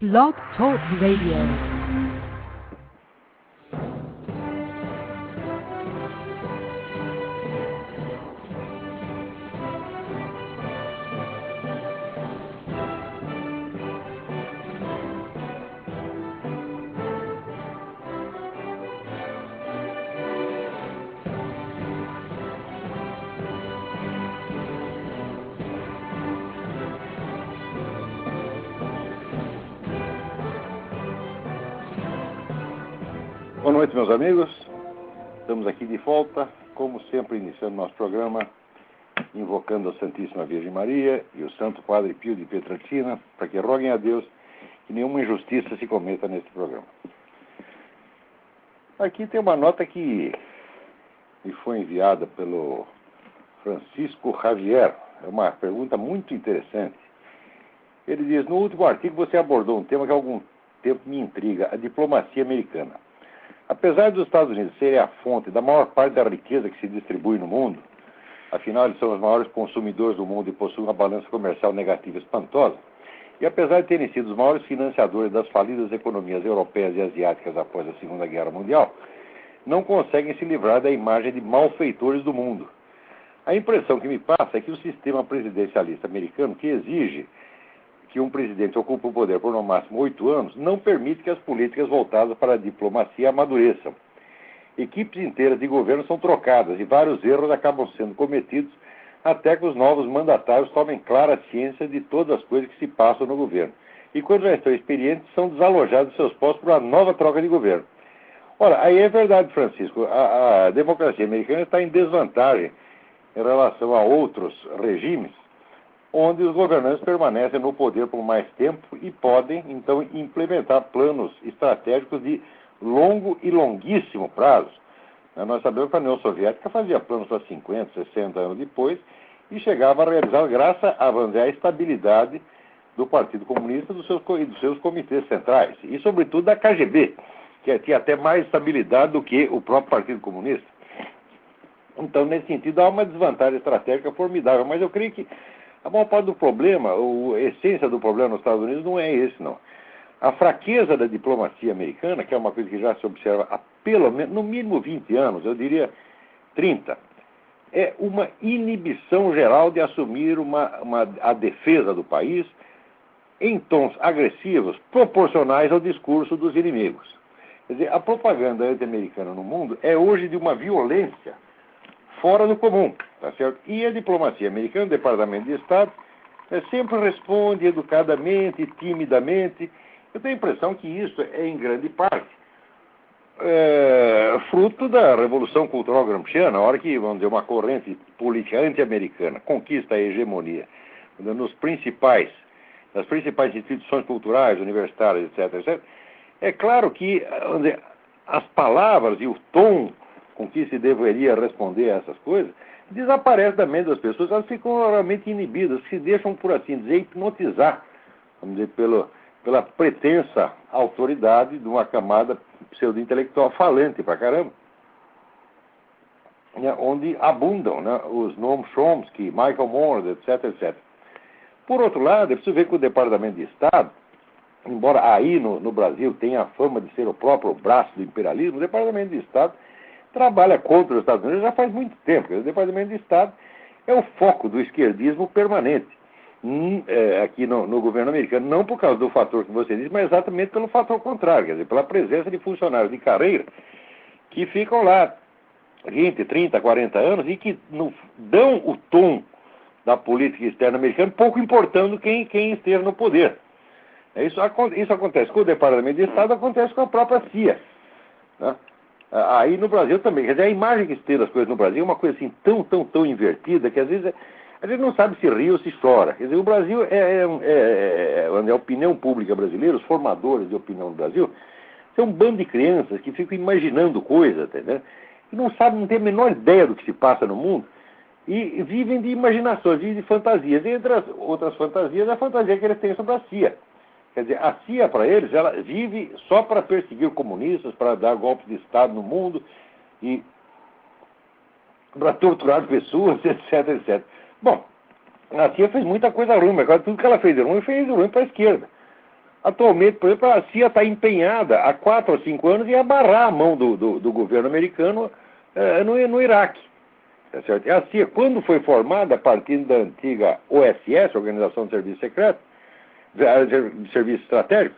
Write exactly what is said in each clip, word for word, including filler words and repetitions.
Blog Talk Radio. Boa noite, meus amigos. Estamos aqui de volta, como sempre, iniciando nosso programa, invocando a Santíssima Virgem Maria e o Santo Padre Pio de Pietrelcina, para que roguem a Deus que nenhuma injustiça se cometa neste programa. Aqui tem uma nota que me foi enviada pelo Francisco Javier. É uma pergunta muito interessante. Ele diz: no último artigo você abordou um tema que há algum tempo me intriga, a diplomacia americana. Apesar dos Estados Unidos serem a fonte da maior parte da riqueza que se distribui no mundo, afinal eles são os maiores consumidores do mundo e possuem uma balança comercial negativa espantosa, e apesar de terem sido os maiores financiadores das falidas economias europeias e asiáticas após a Segunda Guerra Mundial, não conseguem se livrar da imagem de malfeitores do mundo. A impressão que me passa é que o sistema presidencialista americano, que exige que um presidente ocupe o poder por no máximo oito anos, não permite que as políticas voltadas para a diplomacia amadureçam. Equipes inteiras de governo são trocadas e vários erros acabam sendo cometidos até que os novos mandatários tomem clara ciência de todas as coisas que se passam no governo. E quando já estão experientes, são desalojados de seus postos por uma nova troca de governo. Ora, aí é verdade, Francisco, a, a democracia americana está em desvantagem em relação a outros regimes, onde os governantes permanecem no poder por mais tempo e podem, então, implementar planos estratégicos de longo e longuíssimo prazo. Nós sabemos que a União Soviética fazia planos para cinquenta, sessenta anos depois e chegava a realizar graças à, vamos dizer, à estabilidade do Partido Comunista e dos seus, dos seus comitês centrais, e sobretudo da K G B, que tinha até mais estabilidade do que o próprio Partido Comunista. Então, nesse sentido, há uma desvantagem estratégica formidável, mas eu creio que a maior parte do problema, a essência do problema nos Estados Unidos não é esse, não. A fraqueza da diplomacia americana, que é uma coisa que já se observa há pelo menos, no mínimo vinte anos, eu diria trinta, é uma inibição geral de assumir uma, uma, a defesa do país em tons agressivos, proporcionais ao discurso dos inimigos. Quer dizer, a propaganda anti-americana no mundo é hoje de uma violência fora do comum, tá certo? E a diplomacia americana, o Departamento de Estado, é, sempre responde educadamente, timidamente. Eu tenho a impressão que isso é, em grande parte, é, fruto da Revolução Cultural Gramsciana, a hora que, vamos dizer, uma corrente política anti-americana conquista a hegemonia nos principais, nas principais instituições culturais, universitárias, etc, etc. É claro que, vamos dizer, as palavras e o tom com que se deveria responder a essas coisas, desaparece da mente das pessoas, elas ficam realmente inibidas, se deixam, por assim dizer, hipnotizar, vamos dizer, pelo, pela pretensa autoridade de uma camada pseudo-intelectual falante pra caramba, né, onde abundam, né, os Noam Chomsky, Michael Moore, etc, etcétera. Por outro lado, é preciso ver que o Departamento de Estado, embora aí no, no Brasil tenha a fama de ser o próprio braço do imperialismo, o Departamento de Estado trabalha contra os Estados Unidos já faz muito tempo. O Departamento de Estado é o foco do esquerdismo permanente hum, é, aqui no, no governo americano, não por causa do fator que você disse, mas exatamente pelo fator contrário, quer dizer, pela presença de funcionários de carreira que ficam lá vinte, trinta, quarenta anos e que no, dão o tom da política externa americana, pouco importando quem, quem esteja no poder. Isso, isso acontece com o Departamento de Estado, acontece com a própria C I A, né? Aí no Brasil também, quer dizer, a imagem que se tem das coisas no Brasil é uma coisa assim tão, tão, tão invertida que às vezes é, a gente não sabe se ri ou se chora. Quer dizer, o Brasil é, é, é, é a opinião pública brasileira, os formadores de opinião do Brasil, são um bando de crianças que ficam imaginando coisas, entendeu? E não sabem, não têm a menor ideia do que se passa no mundo e vivem de imaginações, vivem de fantasias. E entre as outras fantasias, a fantasia que eles têm sobre a C I A. Quer dizer, a C I A, para eles, ela vive só para perseguir comunistas, para dar golpes de Estado no mundo e para torturar pessoas, etc, etcétera. Bom, a C I A fez muita coisa ruim, mas agora tudo que ela fez de ruim, fez de ruim para a esquerda. Atualmente, por exemplo, a C I A está empenhada há quatro ou cinco anos em abarrar a mão do, do, do governo americano uh, no, no Iraque. Tá certo? A C I A, quando foi formada, a partir da antiga O S S, Organização de Serviços Secretos, de Serviços Estratégicos,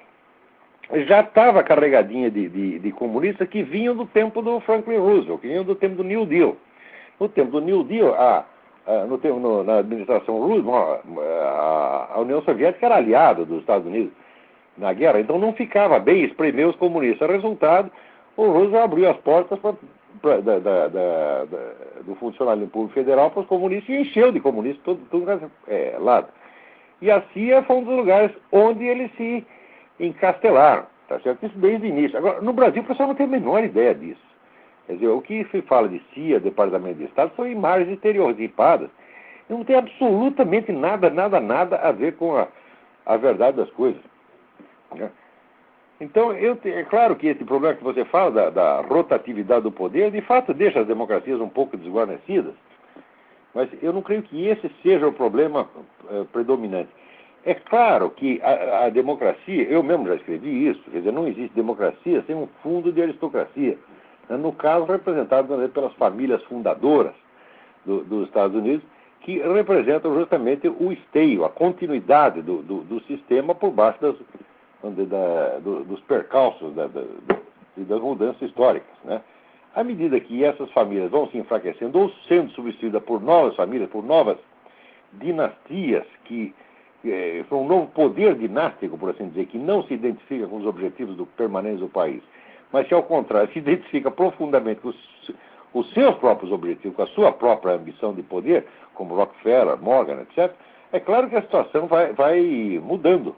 já estava carregadinha de, de, de comunistas que vinham do tempo do Franklin Roosevelt, que vinham do tempo do New Deal. No tempo do New Deal, a, a, no tempo, no, na administração Roosevelt, a, a União Soviética era aliada dos Estados Unidos na guerra, então não ficava bem espremer os comunistas. Resultado, o Roosevelt abriu as portas pra, pra, da, da, da, da, do funcionalismo público federal para os comunistas e encheu de comunistas todo, todo é, lado. E a C I A foi um dos lugares onde eles se encastelaram, tá certo? Isso desde o início. Agora, no Brasil, o pessoal não tem a menor ideia disso. Quer dizer, o que se fala de C I A, Departamento de Estado, são imagens estereotipadas. Não tem absolutamente nada, nada, nada a ver com a, a verdade das coisas. Né? Então, eu te, é claro que esse problema que você fala da, da rotatividade do poder, de fato, deixa as democracias um pouco desguarnecidas. Mas eu não creio que esse seja o problema uh, predominante. É claro que a, a democracia, eu mesmo já escrevi isso, quer dizer, não existe democracia sem um fundo de aristocracia. No caso, representado pelas famílias fundadoras do, dos Estados Unidos, que representam justamente o esteio, a continuidade do, do, do sistema por baixo das, da, do, dos percalços da, da, das mudanças históricas, né? À medida que essas famílias vão se enfraquecendo ou sendo substituídas por novas famílias, por novas dinastias, que é, um novo poder dinástico, por assim dizer, que não se identifica com os objetivos do, permanentes do país, mas que, ao contrário, se identifica profundamente com os, os seus próprios objetivos, com a sua própria ambição de poder, como Rockefeller, Morgan, etcétera, é claro que a situação vai, vai mudando.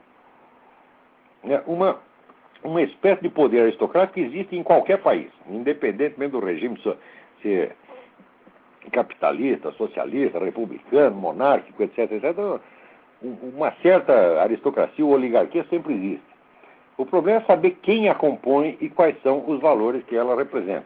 É uma, uma espécie de poder aristocrático que existe em qualquer país, independentemente do regime ser capitalista, socialista, republicano, monárquico, etcétera, etcétera. Uma certa aristocracia ou oligarquia sempre existe. O problema é saber quem a compõe e quais são os valores que ela representa.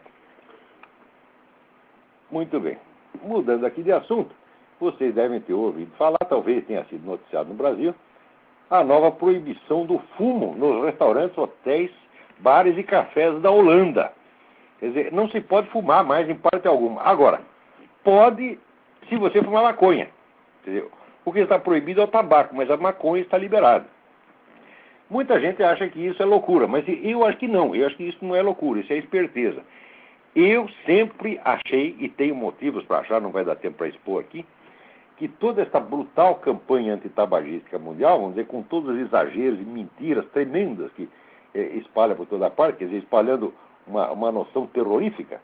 Muito bem. Mudando aqui de assunto, vocês devem ter ouvido falar, talvez tenha sido noticiado no Brasil, a nova proibição do fumo nos restaurantes, hotéis, bares e cafés da Holanda. Quer dizer, não se pode fumar mais em parte alguma. Agora, pode se você fumar maconha. Quer dizer, o que está proibido é o tabaco, mas a maconha está liberada. Muita gente acha que isso é loucura, mas eu acho que não. Eu acho que isso não é loucura, isso é esperteza. Eu sempre achei, e tenho motivos para achar, não vai dar tempo para expor aqui, que toda essa brutal campanha antitabagística mundial, vamos dizer, com todos os exageros e mentiras tremendas que eh, espalha por toda parte, quer dizer, espalhando uma, uma noção terrorífica,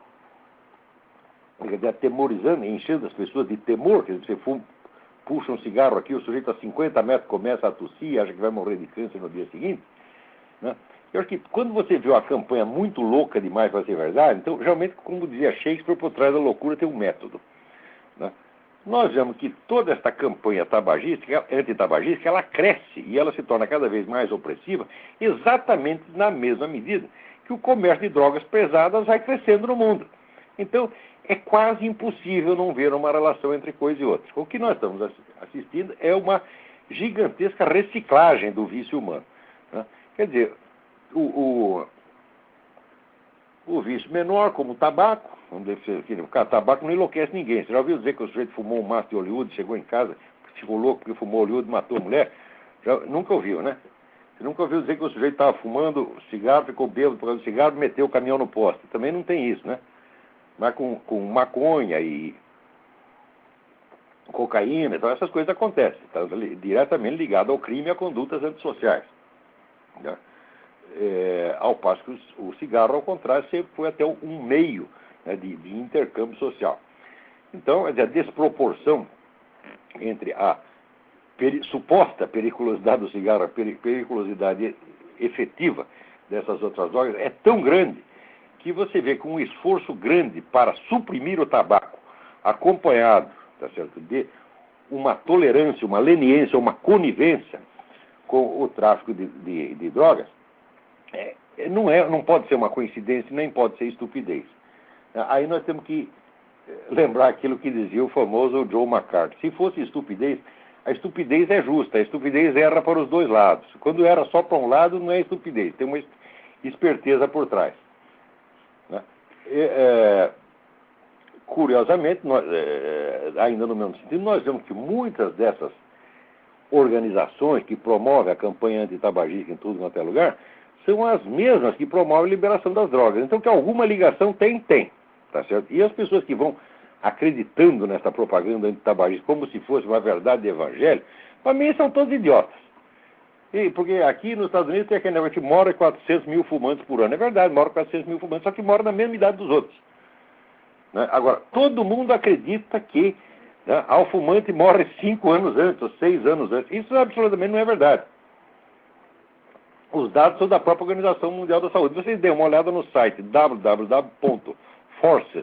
quer dizer, atemorizando, enchendo as pessoas de temor, quer dizer, você fuma, puxa um cigarro aqui, o sujeito a cinquenta metros começa a tossir, acha que vai morrer de câncer no dia seguinte, né? Eu acho que quando você vê uma campanha muito louca demais para ser verdade, então, geralmente, como dizia Shakespeare, por trás da loucura tem um método, né? Nós vemos que toda esta campanha tabagística, antitabagística, ela cresce e ela se torna cada vez mais opressiva, exatamente na mesma medida que o comércio de drogas pesadas vai crescendo no mundo. Então, é quase impossível não ver uma relação entre coisa e outra. O que nós estamos assistindo é uma gigantesca reciclagem do vício humano, né? Quer dizer, o, o, o vício menor, como o tabaco, vamos dizer que o tabaco não enlouquece ninguém. Você já ouviu dizer que o sujeito fumou um maço de Hollywood, chegou em casa, ficou louco porque fumou Hollywood e matou a mulher? Já, nunca ouviu, né? Você nunca ouviu dizer que o sujeito estava fumando cigarro, ficou bêbado por causa do cigarro e meteu o caminhão no poste. Também não tem isso, né? Mas com, com maconha e cocaína, então essas coisas acontecem. Está diretamente ligado ao crime e a condutas antissociais, né? É, ao passo que o, o cigarro, ao contrário, sempre foi até um meio, né, de, de intercâmbio social. Então, a desproporção entre a peri, suposta periculosidade do cigarro, a peri, periculosidade efetiva dessas outras drogas é tão grande que você vê com um esforço grande para suprimir o tabaco, acompanhado, tá certo, de uma tolerância, uma leniência, uma conivência com o tráfico de, de, de drogas, é, não, é, não pode ser uma coincidência, nem pode ser estupidez. Aí nós temos que lembrar aquilo que dizia o famoso Joe McCarthy. Se fosse estupidez, a estupidez é justa, a estupidez erra para os dois lados. Quando erra só para um lado, não é estupidez, tem uma esperteza por trás. Né? E, é, curiosamente, nós, é, ainda no mesmo sentido, nós vemos que muitas dessas organizações que promovem a campanha antitabagista em tudo quanto é lugar, são as mesmas que promovem a liberação das drogas. Então, que alguma ligação tem, tem. Tá certo? E as pessoas que vão acreditando nessa propaganda antitabagista como se fosse uma verdade de evangelho, para mim são todos idiotas. E, porque aqui nos Estados Unidos tem aquele negócio que mora quatrocentos mil fumantes por ano. É verdade, mora quatrocentos mil fumantes, só que mora na mesma idade dos outros. Né? Agora, todo mundo acredita que, né, ao fumante morre cinco anos antes, ou seis anos antes. Isso absolutamente não é verdade. Os dados são da própria Organização Mundial da Saúde. Vocês dêem uma olhada no site w w w ponto forces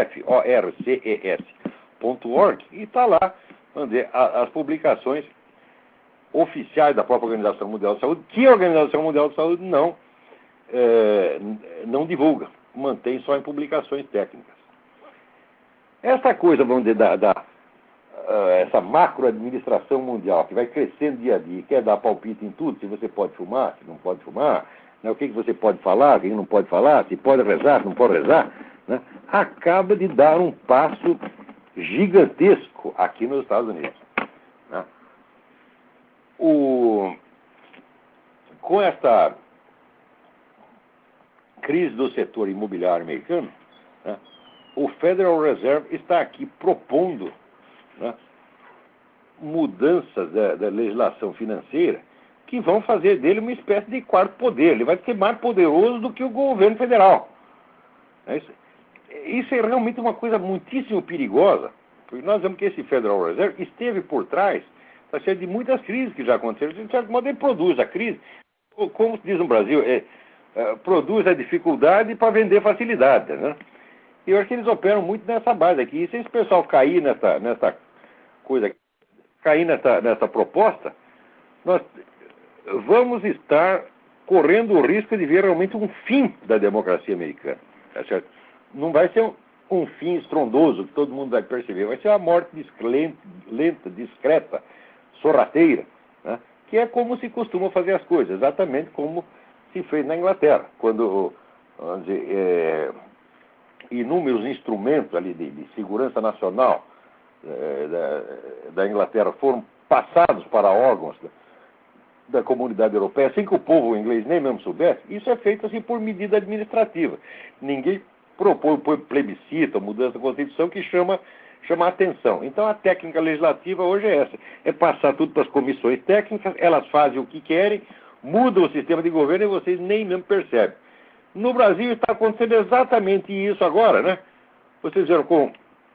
ponto org e está lá, vamos dizer, as publicações oficiais da própria Organização Mundial da Saúde, que a Organização Mundial da Saúde não, é, não divulga, mantém só em publicações técnicas. Essa coisa, vamos dizer, da, da uh, essa macroadministração mundial, que vai crescendo dia a dia, quer dar palpite em tudo, se você pode fumar, se não pode fumar, né, o que, que você pode falar, o que não pode falar, se pode rezar, se não pode rezar, né, acaba de dar um passo gigantesco aqui nos Estados Unidos. Né? O, com esta crise do setor imobiliário americano, né, o Federal Reserve está aqui propondo, né, mudanças da, da legislação financeira que vão fazer dele uma espécie de quarto poder. Ele vai ser mais poderoso do que o governo federal. Isso, isso é realmente uma coisa muitíssimo perigosa, porque nós vemos que esse Federal Reserve esteve por trás, está cheio de muitas crises que já aconteceram. De certo modo, ele produz a crise, como se diz no Brasil, é, é, produz a dificuldade para vender facilidade, né? E eu acho que eles operam muito nessa base aqui. E se esse pessoal cair nessa, nessa coisa, cair nessa, nessa proposta, nós vamos estar correndo o risco de ver realmente um fim da democracia americana. Tá certo? Não vai ser um, um fim estrondoso que todo mundo vai perceber. Vai ser uma morte lenta, lenta discreta, sorrateira, né? Que é como se costuma fazer as coisas, exatamente como se fez na Inglaterra, quando, vamos dizer, é, inúmeros instrumentos ali de, de segurança nacional é, da, da Inglaterra foram passados para órgãos da, da comunidade europeia, sem que o povo inglês nem mesmo soubesse. Isso é feito assim por medida administrativa. Ninguém propõe por plebiscito, mudança da Constituição, que chama, chama a atenção. Então a técnica legislativa hoje é essa, é passar tudo para as comissões técnicas, elas fazem o que querem, mudam o sistema de governo e vocês nem mesmo percebem. No Brasil está acontecendo exatamente isso agora, né? Vocês viram com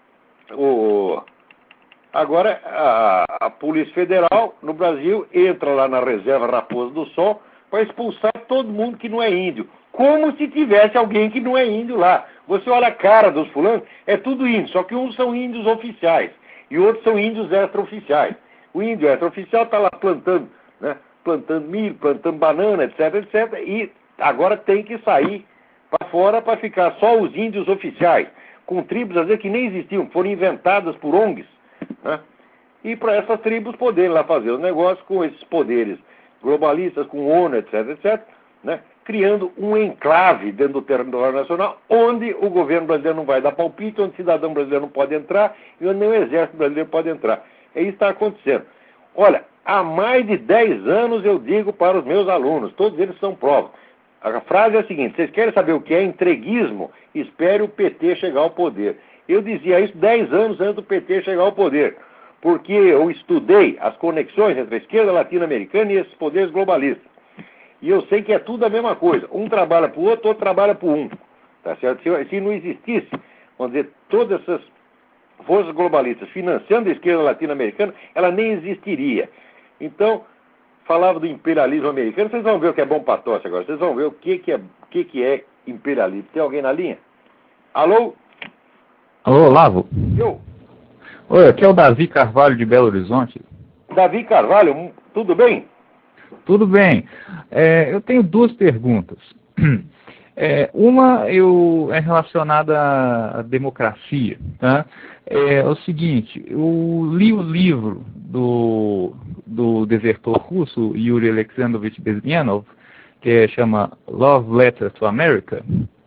o... Agora a, a Polícia Federal no Brasil entra lá na reserva Raposa do Sol para expulsar todo mundo que não é índio. Como se tivesse alguém que não é índio lá. Você olha a cara dos fulanos, é tudo índio, só que uns são índios oficiais e outros são índios extraoficiais. O índio extraoficial está lá plantando, né? Plantando milho, plantando banana, etc, etcétera. E agora tem que sair para fora para ficar só os índios oficiais, com tribos, às vezes, que nem existiam, foram inventadas por O N Gs, né? E para essas tribos poderem lá fazer os negócios com esses poderes globalistas, com ONU, etc, etcétera, né? Criando um enclave dentro do território nacional, onde o governo brasileiro não vai dar palpite, onde o cidadão brasileiro não pode entrar e onde nem o exército brasileiro pode entrar. É isso que está acontecendo. Olha, há mais de dez anos eu digo para os meus alunos, todos eles são provas. A frase é a seguinte: vocês querem saber o que é entreguismo? Espere o P T chegar ao poder. Eu dizia isso dez anos antes do P T chegar ao poder, porque eu estudei as conexões entre a esquerda latino-americana e esses poderes globalistas. E eu sei que é tudo a mesma coisa. Um trabalha para o outro, outro trabalha para um. Tá certo? Se, se não existisse, vamos dizer, todas essas forças globalistas financiando a esquerda latino-americana, ela nem existiria. Então, falava do imperialismo americano, vocês vão ver o que é bom para tosse agora. Vocês vão ver o que, que, é, o que, que é imperialismo. Tem alguém na linha? Alô? Alô, Olavo? Eu? Oi, aqui é o Davi Carvalho de Belo Horizonte. Davi Carvalho, tudo bem? Tudo bem. É, eu tenho duas perguntas. É, uma eu, é relacionada à democracia. Tá? É o seguinte, eu li o livro do, do desertor russo, Yuri Alexandrovich Bezmenov, que chama Love Letter to America,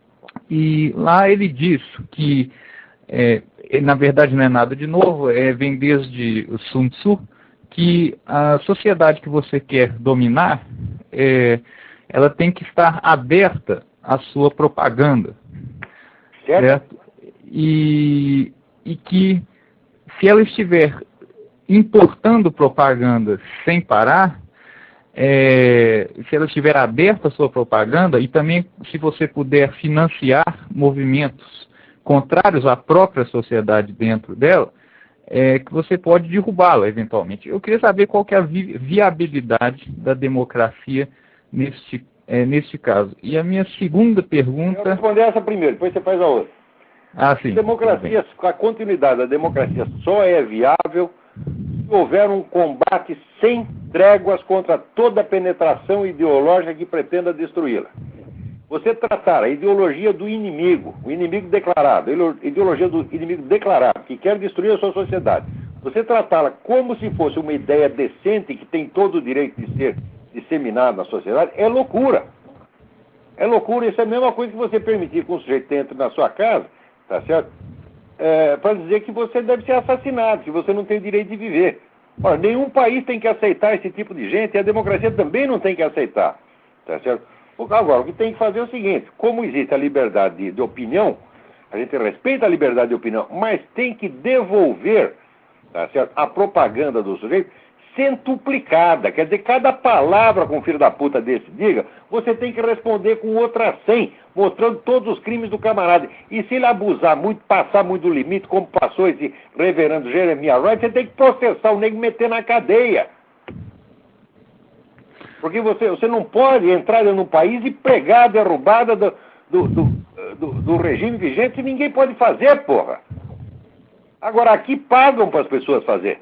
e lá ele diz que, é, na verdade não é nada de novo, é, vem desde o Sun Tzu, que a sociedade que você quer dominar, é, ela tem que estar aberta à sua propaganda, certo? certo? E, e que se ela estiver importando propaganda sem parar, é, se ela estiver aberta à sua propaganda, e também se você puder financiar movimentos contrários à própria sociedade dentro dela, é, que você pode derrubá-la eventualmente. Eu queria saber qual que é a vi viabilidade da democracia neste, é, neste caso. E a minha segunda pergunta... Eu vou responder essa primeiro, depois você faz a outra. Ah, sim. A democracia, a continuidade da democracia só é viável se houver um combate sem tréguas contra toda penetração ideológica que pretenda destruí-la. Você tratar a ideologia do inimigo, o inimigo declarado, a ideologia do inimigo declarado, que quer destruir a sua sociedade, você tratá-la como se fosse uma ideia decente que tem todo o direito de ser disseminada na sociedade, é loucura. É loucura, isso é a mesma coisa que você permitir que um sujeito entre na sua casa, tá certo? É, para dizer que você deve ser assassinado, que você não tem o direito de viver. Ora, nenhum país tem que aceitar esse tipo de gente, e a democracia também não tem que aceitar, tá certo? Agora, o que tem que fazer é o seguinte, como existe a liberdade de, de opinião, a gente respeita a liberdade de opinião, mas tem que devolver, tá certo, a propaganda do sujeito centuplicada. Quer dizer, cada palavra que um filho da puta desse diga, você tem que responder com outra cem, mostrando todos os crimes do camarada. E se ele abusar muito, passar muito do limite, como passou esse reverendo Jeremiah Wright, você tem que processar o nego e meter na cadeia. Porque você, você não pode entrar num país e pregar a derrubada do, do, do, do, do regime vigente, e ninguém pode fazer, porra. Agora, aqui pagam para as pessoas fazer.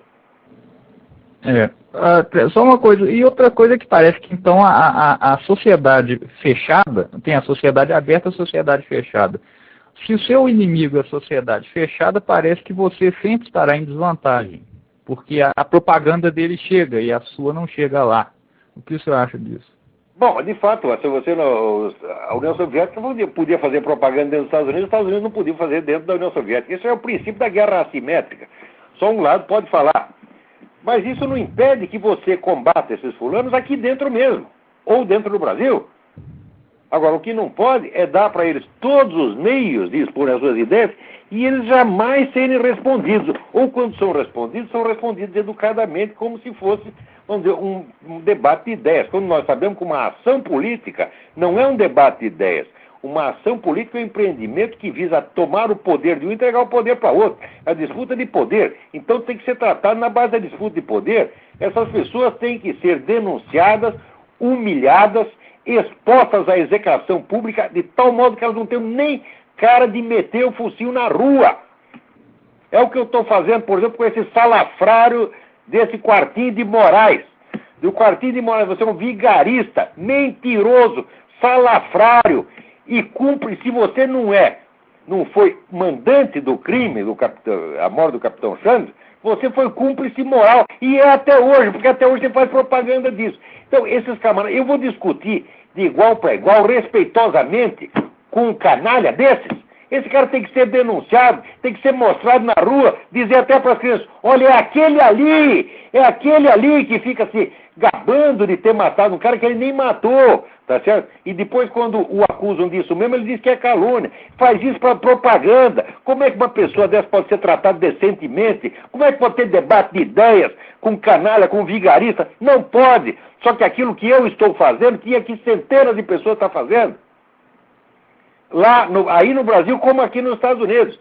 É, uh, só uma coisa, e outra coisa que parece que então a, a, a sociedade fechada, tem a sociedade aberta e a sociedade fechada. Se o seu inimigo é a sociedade fechada, parece que você sempre estará em desvantagem, porque a, a propaganda dele chega e a sua não chega lá. O que o senhor acha disso? Bom, de fato, se você não, a União Soviética podia fazer propaganda dentro dos Estados Unidos, os Estados Unidos não podiam fazer dentro da União Soviética. Isso é o princípio da guerra assimétrica. Só um lado pode falar. Mas isso não impede que você combata esses fulanos aqui dentro mesmo, ou dentro do Brasil. Agora, o que não pode é dar para eles todos os meios de expor as suas ideias e eles jamais serem respondidos. Ou quando são respondidos, são respondidos educadamente, como se fosse, vamos dizer, um, um debate de ideias. Quando nós sabemos que uma ação política não é um debate de ideias. Uma ação política é um empreendimento que visa tomar o poder de um e entregar o poder para outro. A disputa de poder. Então tem que ser tratado na base da disputa de poder. Essas pessoas têm que ser denunciadas, humilhadas, expostas à execração pública, de tal modo que elas não tenham nem cara de meter o focinho na rua. É o que eu estou fazendo, por exemplo, com esse salafrário desse Quartinho de Moraes. Do Quartinho de Moraes, você é um vigarista, mentiroso, salafrário, e cumpre, se você não é, não foi mandante do crime, do capitão, a morte do capitão Sandro, você foi cúmplice moral, e é até hoje, porque até hoje você faz propaganda disso. Então, esses camaradas, eu vou discutir de igual para igual, respeitosamente, com um canalha desses. Esse cara tem que ser denunciado, tem que ser mostrado na rua, dizer até para as crianças, olha, é aquele ali, é aquele ali que fica se gabando de ter matado um cara que ele nem matou, tá certo? E depois, quando o acusam disso mesmo, ele diz que é calúnia. Faz isso para propaganda. Como é que uma pessoa dessa pode ser tratada decentemente? Como é que pode ter debate de ideias com canalha, com vigarista? Não pode. Só que aquilo que eu estou fazendo, tinha que centenas de pessoas estão fazendo. Lá, no, aí no Brasil, como aqui nos Estados Unidos.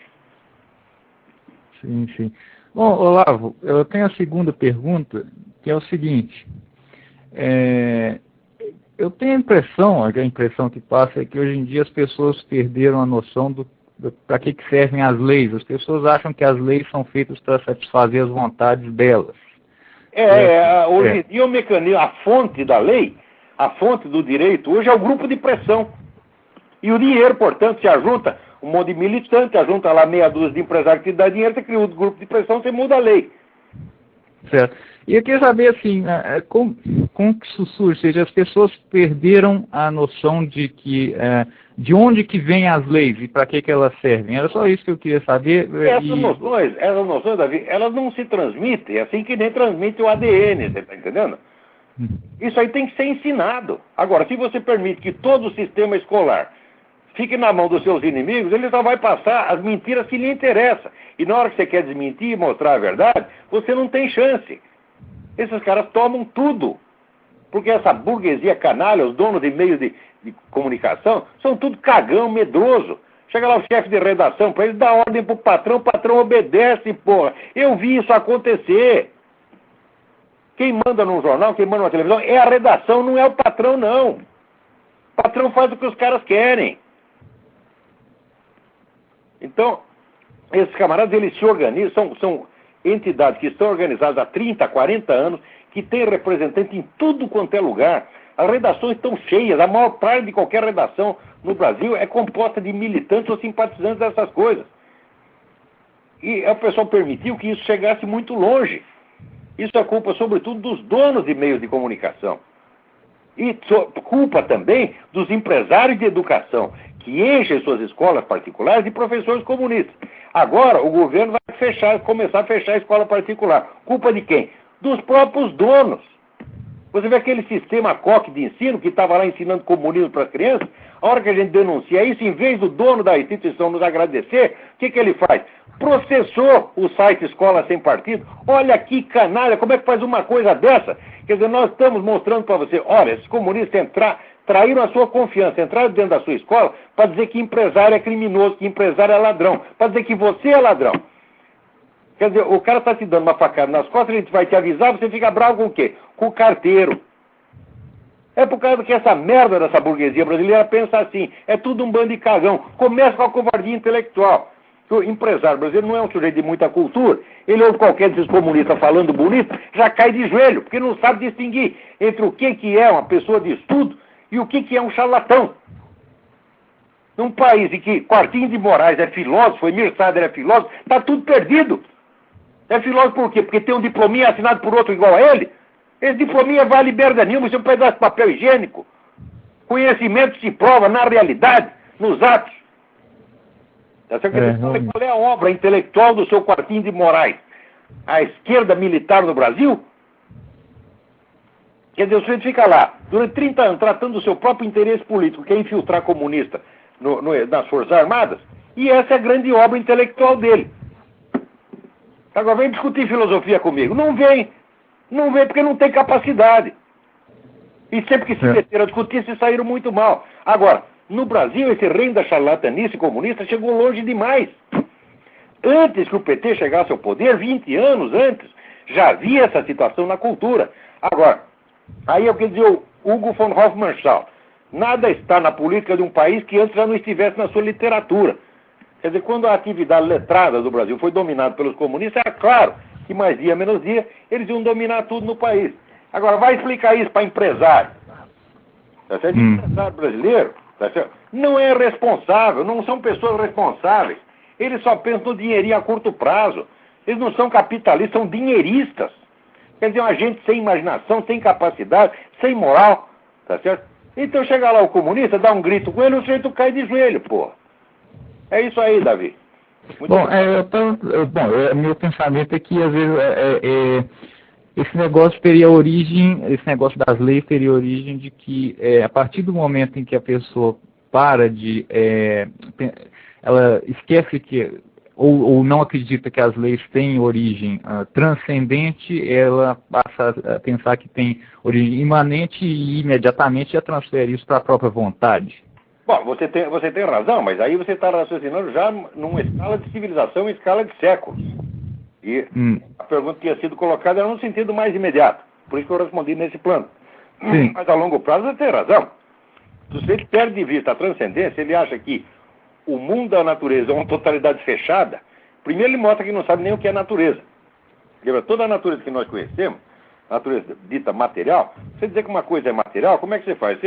Sim, sim. Bom, Olavo, eu tenho a segunda pergunta, que é o seguinte. É, eu tenho a impressão, a impressão que passa é que hoje em dia as pessoas perderam a noção do, do para que, que servem as leis. As pessoas acham que as leis são feitas para satisfazer as vontades delas. É, é, hoje em dia o mecanismo, a fonte da lei, a fonte do direito, hoje é o grupo de pressão. E o dinheiro, portanto, se ajunta um monte de militante, se ajunta lá meia dúzia de empresários que dá dinheiro, você cria um grupo de pressão, você muda a lei. Certo. E eu queria saber, assim, como, como que isso surge? Ou seja, as pessoas perderam a noção de que, é, de onde que vêm as leis e para que que elas servem. Era só isso que eu queria saber. Essas e... noções, essas noções, Davi, elas não se transmitem, assim que nem transmite o A D N, você está entendendo? Isso aí tem que ser ensinado. Agora, se você permite que todo o sistema escolar fique na mão dos seus inimigos, ele só vai passar as mentiras que lhe interessam. E na hora que você quer desmentir e mostrar a verdade, você não tem chance. Esses caras tomam tudo. Porque essa burguesia canalha, os donos de meios de, de comunicação, são tudo cagão, medroso. Chega lá o chefe de redação para ele dar ordem pro patrão, o patrão obedece, porra. Eu vi isso acontecer. Quem manda num jornal, quem manda numa televisão, é a redação, não é o patrão, não. O patrão faz o que os caras querem. Então, esses camaradas, eles se organizam, são, são entidades que estão organizadas há trinta, quarenta anos, que têm representante em tudo quanto é lugar. As redações estão cheias, a maior parte de qualquer redação no Brasil é composta de militantes ou simpatizantes dessas coisas. E o pessoal permitiu que isso chegasse muito longe. Isso é culpa, sobretudo, dos donos de meios de comunicação. E so, culpa também dos empresários de educação, que enchem suas escolas particulares de professores comunistas. Agora, o governo vai fechar, começar a fechar a escola particular. Culpa de quem? Dos próprios donos. Você vê aquele sistema coque de ensino que estava lá ensinando comunismo para as crianças, a hora que a gente denuncia isso, em vez do dono da instituição nos agradecer, o que, que ele faz? Processou o site Escola Sem Partido. Olha que canalha, como é que faz uma coisa dessa? Quer dizer, nós estamos mostrando para você, olha, esses comunistas entrar, traíram a sua confiança, entraram dentro da sua escola para dizer que empresário é criminoso, que empresário é ladrão, para dizer que você é ladrão. Quer dizer, o cara está te dando uma facada nas costas, a gente vai te avisar, você fica bravo com o quê? Com o carteiro. É por causa que essa merda dessa burguesia brasileira pensa assim, é tudo um bando de cagão. Começa com a covardia intelectual. O empresário brasileiro não é um sujeito de muita cultura. Ele ouve qualquer desses comunistas falando bonito, já cai de joelho, porque não sabe distinguir entre o que, que é uma pessoa de estudo e o que, que é um charlatão. Num país em que Quartinho de Moraes é filósofo, Emir Sader é filósofo, está tudo perdido. É filósofo por quê? Porque tem um diplominha assinado por outro igual a ele? Esse diplominha vale merda nenhuma, isso é um pedaço de papel higiênico. Conhecimento se prova na realidade, nos atos. Tá certo? É, qual é a obra intelectual do seu Quartinho de Moraes? A esquerda militar no Brasil? Quer dizer, o sujeito fica lá, durante trinta anos, tratando do seu próprio interesse político, que é infiltrar comunista no, no, nas Forças Armadas, e essa é a grande obra intelectual dele. Agora vem discutir filosofia comigo. Não vem. Não vem porque não tem capacidade. E sempre que se meteram a discutir, se saíram muito mal. Agora, no Brasil, esse reino da charlatanice comunista chegou longe demais. Antes que o P T chegasse ao poder, vinte anos antes, já havia essa situação na cultura. Agora, aí eu quero dizer o Hugo von Hofmannsthal. Nada está na política de um país que antes já não estivesse na sua literatura. Quer dizer, quando a atividade letrada do Brasil foi dominada pelos comunistas, é claro que mais dia menos dia eles iam dominar tudo no país. Agora, vai explicar isso para empresário. Tá certo? Hum. Empresário brasileiro, tá certo? Não é responsável, não são pessoas responsáveis. Eles só pensam no dinheirinho a curto prazo. Eles não são capitalistas, são dinheiristas. Quer dizer, uma gente sem imaginação, sem capacidade, sem moral, tá certo? Então chega lá o comunista, dá um grito com ele, o sujeito cai de joelho, porra. É isso aí, Davi. Muito bom, é, eu tô, eu, bom é, meu pensamento é que, às vezes, é, é, esse negócio teria origem, esse negócio das leis teria origem de que, é, a partir do momento em que a pessoa para de... É, ela esquece que, ou, ou não acredita que as leis têm origem uh, transcendente, ela passa a pensar que tem origem imanente e imediatamente já transfere isso para a própria vontade. Bom, você tem, você tem razão, mas aí você está raciocinando já numa escala de civilização, em escala de séculos. E hum. a pergunta que tinha sido colocada era no sentido mais imediato. Por isso que eu respondi nesse plano. Sim. Mas a longo prazo você tem razão. Se você perde de vista a transcendência, ele acha que o mundo da natureza é uma totalidade fechada. Primeiro ele mostra que não sabe nem o que é natureza. Porque toda a natureza que nós conhecemos, a natureza dita material, você dizer que uma coisa é material, como é que você faz? Você...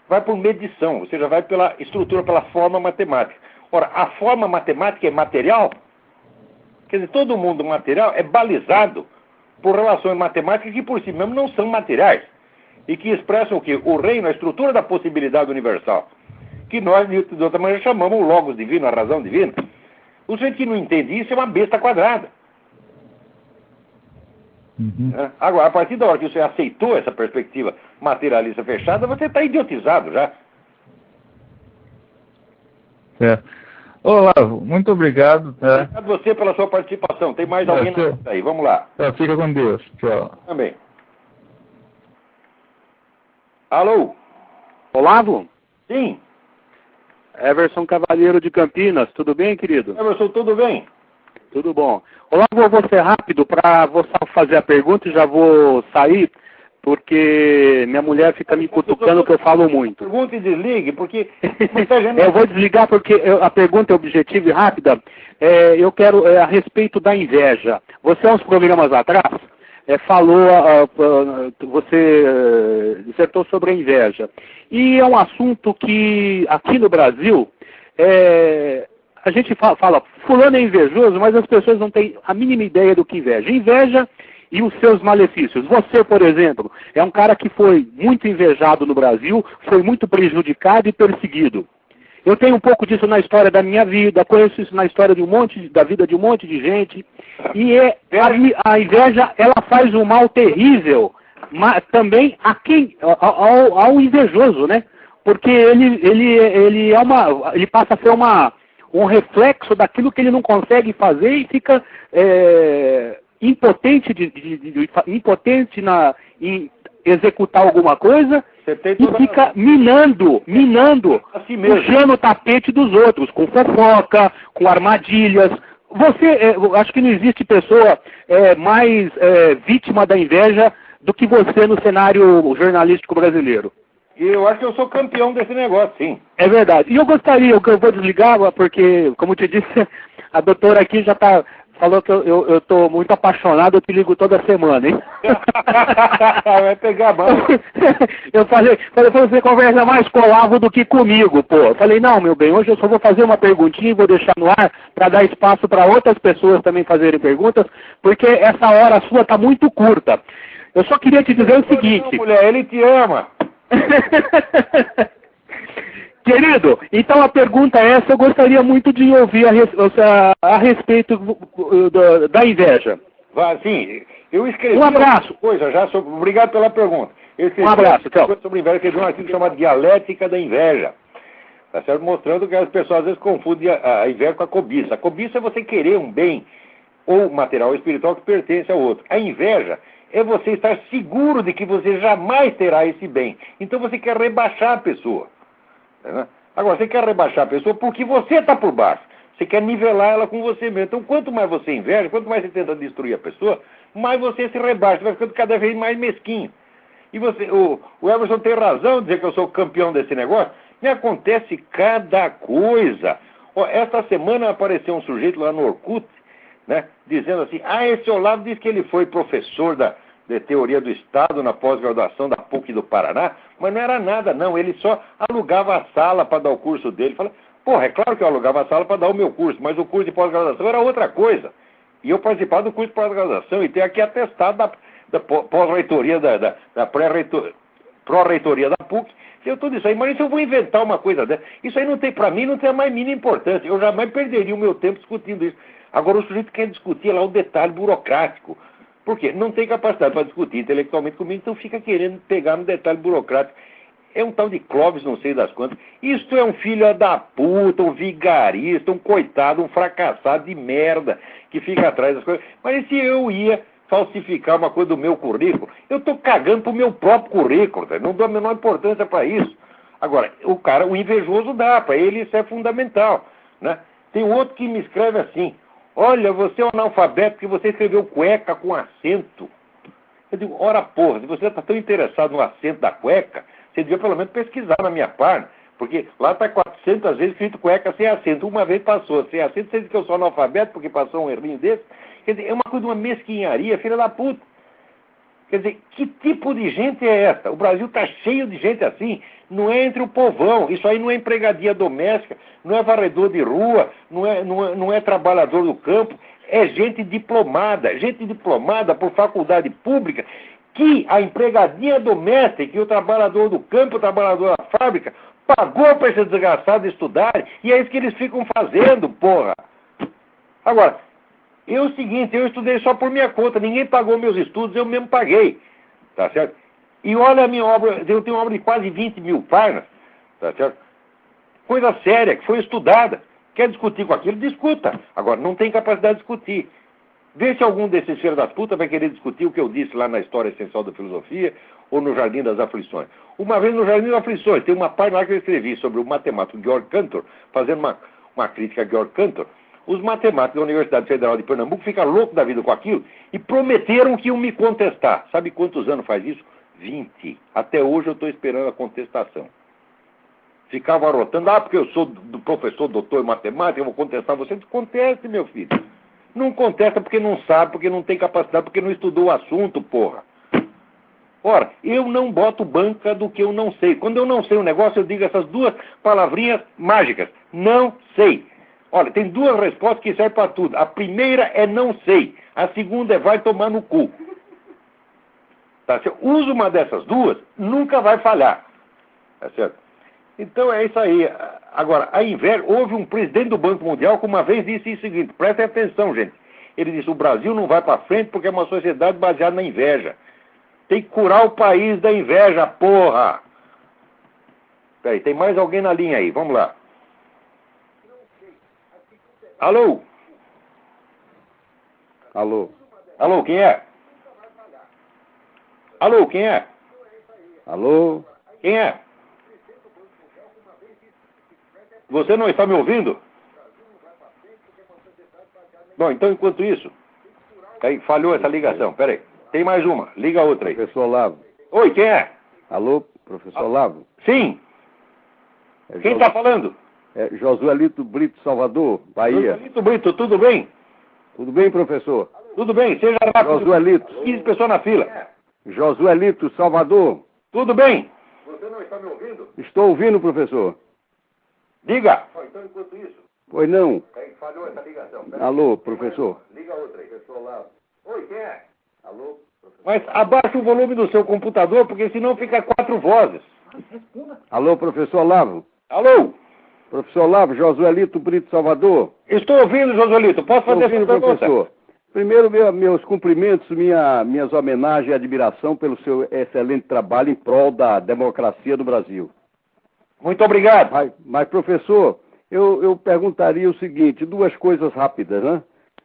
vai por medição, ou seja, vai pela estrutura, pela forma matemática. Ora, a forma matemática é material? Quer dizer, todo mundo material é balizado por relações matemáticas que por si mesmo não são materiais e que expressam o quê? O reino, a estrutura da possibilidade universal, que nós, de outra maneira, chamamos o logos divino, a razão divina. O sujeito que não entende isso é uma besta quadrada. Uhum. Agora, a partir da hora que você aceitou essa perspectiva materialista fechada, você está idiotizado já. Certo. Olavo, muito obrigado. Tá? Obrigado a você pela sua participação. Tem mais alguém É, na aí? Vamos lá. Tá, fica com Deus. Tchau. Também. Alô? Olavo? Sim. Everson Cavalheiro de Campinas, tudo bem, querido? Emerson, tudo bem? Tudo bom. Olavo, eu vou ser rápido para vou só fazer a pergunta e já vou sair, porque minha mulher fica me cutucando que eu falo muito. Pergunta e desligue, porque muita gente... Eu vou desligar porque eu, a pergunta é objetiva e rápida. É, eu quero é, a respeito da inveja. Você, há uns programas atrás, é, falou, uh, uh, você uh, dissertou sobre a inveja. E é um assunto que, aqui no Brasil, é, a gente fala, fala, fulano é invejoso, mas as pessoas não têm a mínima ideia do que inveja. Inveja e os seus malefícios. Você, por exemplo, é um cara que foi muito invejado no Brasil, foi muito prejudicado e perseguido. Eu tenho um pouco disso na história da minha vida, conheço isso na história de um monte, da vida de um monte de gente. E é, a, a inveja, ela faz um mal terrível, mas também a quem, ao, ao invejoso, né? Porque ele, ele, ele, é uma, ele passa a ser uma, um reflexo daquilo que ele não consegue fazer e fica... É, impotente, de, de, de, de, impotente na, em executar alguma coisa e fica minando, minando, assim mesmo, puxando o tapete dos outros, com fofoca, com armadilhas. Você, é, acho que não existe pessoa é, mais é, vítima da inveja do que você no cenário jornalístico brasileiro. E eu acho que eu sou campeão desse negócio, sim. É verdade. E eu gostaria, eu, eu vou desligar, porque, como te disse, a doutora aqui já está... Falou que eu estou muito apaixonado, eu te ligo toda semana, hein? Vai pegar mal. Eu falei, falei, você conversa mais com o Olavo do que comigo, pô. Eu falei, não, meu bem, hoje eu só vou fazer uma perguntinha e vou deixar no ar para dar espaço para outras pessoas também fazerem perguntas, porque essa hora sua está muito curta. Eu só queria te dizer o seguinte... Não, mulher, ele te ama. Querido, então a pergunta é essa, eu gostaria muito de ouvir a, res, a, a respeito do, do, da inveja. Vá, sim, eu escrevi... Um abraço. Coisa já sobre, obrigado pela pergunta. Eu escrevi um abraço, tchau. Sobre inveja, escrevi um artigo chamado Dialética da Inveja. Tá certo? Mostrando que as pessoas às vezes confundem a, a inveja com a cobiça. A cobiça é você querer um bem, ou material ou espiritual, que pertence ao outro. A inveja é você estar seguro de que você jamais terá esse bem. Então você quer rebaixar a pessoa. Agora, você quer rebaixar a pessoa porque você está por baixo. Você quer nivelar ela com você mesmo. Então, quanto mais você inveja, quanto mais você tenta destruir a pessoa, mais você se rebaixa, vai ficando cada vez mais mesquinho. E você, o, o Everson tem razão de dizer que eu sou campeão desse negócio. Me acontece cada coisa. Ó, esta semana apareceu um sujeito lá no Orkut, né, dizendo assim, ah, esse Olavo diz que ele foi professor da... de teoria do Estado na pós-graduação da P U C do Paraná, mas não era nada, não. Ele só alugava a sala para dar o curso dele. Fala, porra, é claro que eu alugava a sala para dar o meu curso, mas o curso de pós-graduação era outra coisa. E eu participava do curso de pós-graduação e tenho aqui atestado da, da pós-reitoria, da, da, da pró-reitoria da P U C. Eu tudo isso aí, mas isso eu vou inventar uma coisa dessa. Isso aí não tem, para mim, não tem a mais mínima importância. Eu jamais perderia o meu tempo discutindo isso. Agora o sujeito quer discutir lá o detalhe burocrático. Por quê? Não tem capacidade para discutir intelectualmente comigo, então fica querendo pegar no detalhe burocrático. É um tal de Clóvis, não sei das quantas. Isto é um filho da puta, um vigarista, um coitado, um fracassado de merda que fica atrás das coisas. Mas se eu ia falsificar uma coisa do meu currículo, eu estou cagando pro meu próprio currículo, tá? Não dou a menor importância para isso. Agora, o cara, o invejoso dá, para ele isso é fundamental, né? Tem outro que me escreve assim, olha, você é um analfabeto porque você escreveu cueca com acento. Eu digo, ora porra, se você está tão interessado no acento da cueca, você devia pelo menos pesquisar na minha página, porque lá está quatrocentas vezes escrito cueca sem acento. Uma vez passou sem acento, você diz que eu sou analfabeto porque passou um errinho desse. Quer dizer, é uma coisa de uma mesquinharia, filha da puta. Quer dizer, que tipo de gente é essa? O Brasil está cheio de gente assim. não é entre o povão. Isso aí não é empregadia doméstica, não é varredor de rua, não é, não é, não é trabalhador do campo, é gente diplomada, gente diplomada por faculdade pública, que a empregadinha doméstica e o trabalhador do campo, o trabalhador da fábrica, pagou para esses desgraçados estudarem, e é isso que eles ficam fazendo, porra. Agora, é o seguinte, eu estudei só por minha conta, ninguém pagou meus estudos, eu mesmo paguei, tá certo? E olha a minha obra, eu tenho uma obra de quase vinte mil páginas, tá certo? Coisa séria, que foi estudada. Quer discutir com aquilo? Discuta. Agora, não tem capacidade de discutir. Vê se algum desses filhos das putas vai querer discutir o que eu disse lá na História Essencial da Filosofia ou no Jardim das Aflições. Uma vez no Jardim das Aflições, tem uma página lá que eu escrevi sobre o matemático Georg Cantor, fazendo uma, uma crítica a Georg Cantor. Os matemáticos da Universidade Federal de Pernambuco ficam loucos da vida com aquilo e prometeram que iam me contestar. Sabe quantos anos faz isso? vinte. Até hoje eu estou esperando a contestação. Ficava arrotando, ah, porque eu sou do professor, doutor em matemática, eu vou contestar você. Conteste, meu filho. Não contesta porque não sabe, porque não tem capacidade, porque não estudou o assunto, porra. Ora, eu não boto banca do que eu não sei. Quando eu não sei um negócio, eu digo essas duas palavrinhas mágicas. Não sei. Olha, tem duas respostas que servem para tudo. A primeira é não sei. A segunda é vai tomar no cu. Tá certo? Usa uma dessas duas, nunca vai falhar. Tá certo? Então é isso aí. Agora, a inveja, houve um presidente do Banco Mundial que uma vez disse o seguinte, prestem atenção, gente. Ele disse, o Brasil não vai para frente porque é uma sociedade baseada na inveja. Tem que curar o país da inveja, porra! Peraí, tem mais alguém na linha aí, vamos lá. Alô? Alô? Alô, quem é? Alô, quem é? Alô? Quem é? Você não está me ouvindo? Bom, então enquanto isso... Aí, falhou essa ligação, peraí. Tem mais uma, liga a outra aí. Professor Olavo. Oi, quem é? Alô, professor Olavo? Sim. É Quem Jos- está falando? É Josuelito Brito, Salvador, Bahia. Josuelito Brito, tudo bem? Tudo bem, professor? Tudo bem, seja rápido. Josuelito. quinze pessoas na fila. Josuelito, Salvador. Tudo bem? Você não está me ouvindo? Estou ouvindo, professor. Diga. Então, enquanto isso... Pois não. Aí, falhou essa ligação. Alô, professor. Liga outra aí. Professor Olavo. Oi, quem é? Alô, professor. Mas abaixa o volume do seu computador, porque senão fica quatro vozes. Alô, professor Olavo. Alô? Professor Olavo, Josuelito Brito, Salvador. Estou ouvindo, Josuelito. Posso Estou fazer ouvindo, essa pergunta? professor. Primeiro, meu- meus cumprimentos, minha, minhas homenagens e admiração pelo seu excelente trabalho em prol da democracia do Brasil. Muito obrigado. Mas, mas, professor, eu, eu perguntaria o seguinte, duas coisas rápidas, né?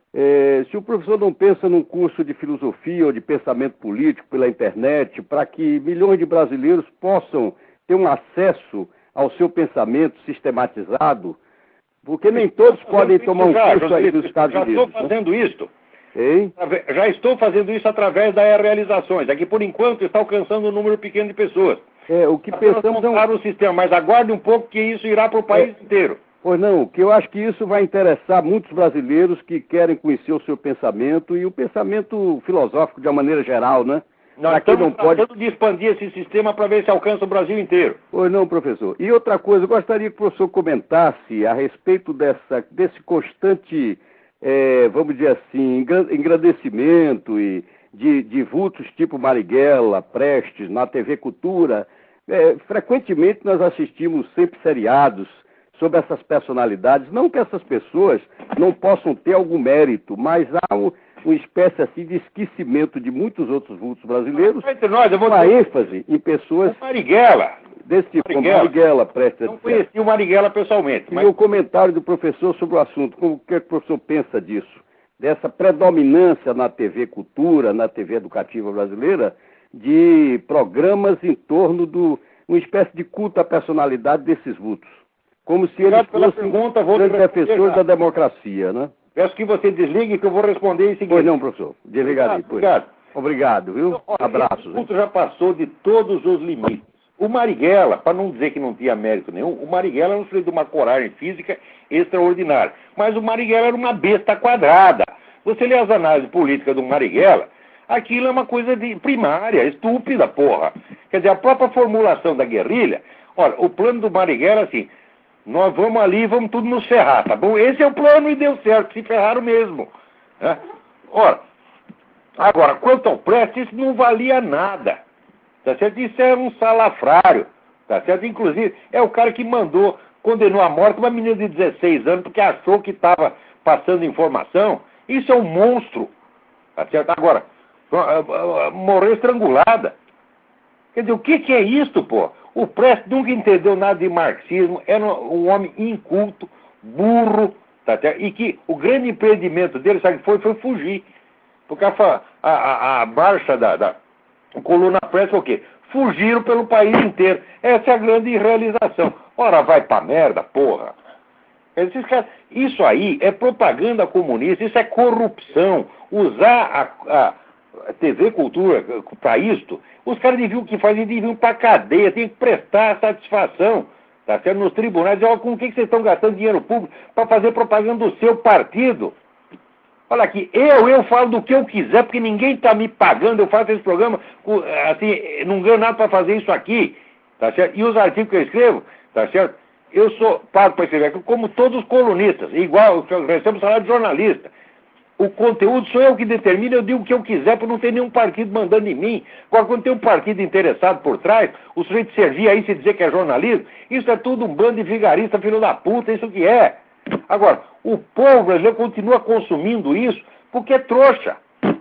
É, se o professor não pensa num curso de filosofia ou de pensamento político pela internet, para que milhões de brasileiros possam ter um acesso ao seu pensamento sistematizado, porque nem todos podem tomar um Já, curso aí Josuelito, dos Estados já Unidos. estou fazendo isto. Hein? Já estou fazendo isso através das realizações. Aqui, por enquanto, está alcançando um número pequeno de pessoas. É, o que Nós pensamos é um... montar o sistema, mas aguarde um pouco que isso irá para o país É. inteiro. Pois não, que eu acho que isso vai interessar muitos brasileiros que querem conhecer o seu pensamento e o pensamento filosófico de uma maneira geral, né? Nós Pra quem estamos não pode... tratando de expandir esse sistema para ver se alcança o Brasil inteiro. Pois não, professor. E outra coisa, eu gostaria que o professor comentasse a respeito dessa, desse constante, é, vamos dizer assim, engran- engrandecimento e de, de vultos tipo Marighella, Prestes, na T V Cultura. É, frequentemente nós assistimos sempre seriados sobre essas personalidades. Não que essas pessoas não possam ter algum mérito, mas há um, uma espécie assim de esquecimento de muitos outros vultos brasileiros, Entre nós, eu vou com a dizer, ênfase em pessoas o Marighella. desse tipo, como Marighella. Marighella, Prestes, Não etcétera. conheci o Marighella pessoalmente, E mas o comentário do professor sobre o assunto, como o que o professor pensa disso? Dessa predominância na T V Cultura, na T V Educativa brasileira, de programas em torno de uma espécie de culto à personalidade desses vultos. Como se eles Obrigado pela fossem pergunta, vou te grandes responder defensores já. da democracia, né? peço que você desligue que eu vou responder em seguida. Pois não, professor. Desligaria. Obrigado, Pois. obrigado. Obrigado, viu? Então, olha, Abraços. Esse hein? culto já passou de todos os limites. O Marighella, para não dizer que não tinha mérito nenhum, o Marighella era um sujeito de uma coragem física extraordinária. Mas o Marighella era uma besta quadrada. Você lê as análises políticas do Marighella, Aquilo é uma coisa de primária, estúpida, porra. Quer dizer, a própria formulação da guerrilha, olha, o plano do Marighella, assim, nós vamos ali, vamos tudo nos ferrar, tá bom? Esse é o plano e deu certo, se ferraram mesmo. Né? Ora, agora, quanto ao Prestes, isso não valia nada. Tá certo? Isso era um salafrário. Tá certo? Inclusive, é o cara que mandou, condenou à morte uma menina de dezesseis anos porque achou que estava passando informação. Isso é um monstro. Tá certo? Agora, morreu estrangulada. Quer dizer, o que, que é isso, pô? O Prestes nunca entendeu nada de marxismo, era um homem inculto, burro, tá certo? E que o grande empreendimento dele, sabe o que foi? Foi fugir. Porque a, a, a, a marcha da, da coluna Prestes foi o quê? Fugiram pelo país inteiro. Essa é a grande realização. Ora, vai pra merda, porra. Esses caras, isso aí é propaganda comunista, isso é corrupção. Usar a, a T V Cultura para isto, os caras deviam, que fazem, deviam ir pra cadeia, tem que prestar satisfação, tá certo? Nos tribunais, olha, com o que vocês estão gastando dinheiro público para fazer propaganda do seu partido? Olha aqui, eu, eu falo do que eu quiser, porque ninguém está me pagando, eu faço esse programa, assim, não ganho nada para fazer isso aqui, tá certo? E os artigos que eu escrevo, tá certo? Eu sou pago para escrever aqui, como todos os colunistas, igual, eu recebo salário de jornalista. O conteúdo sou eu que determino, eu digo o que eu quiser, porque não tem nenhum partido mandando em mim. Agora, quando tem um partido interessado por trás, o sujeito servir aí se dizer que é jornalismo, isso é tudo um bando de vigarista, filho da puta, isso que é. Agora, o povo brasileiro continua consumindo isso porque é trouxa.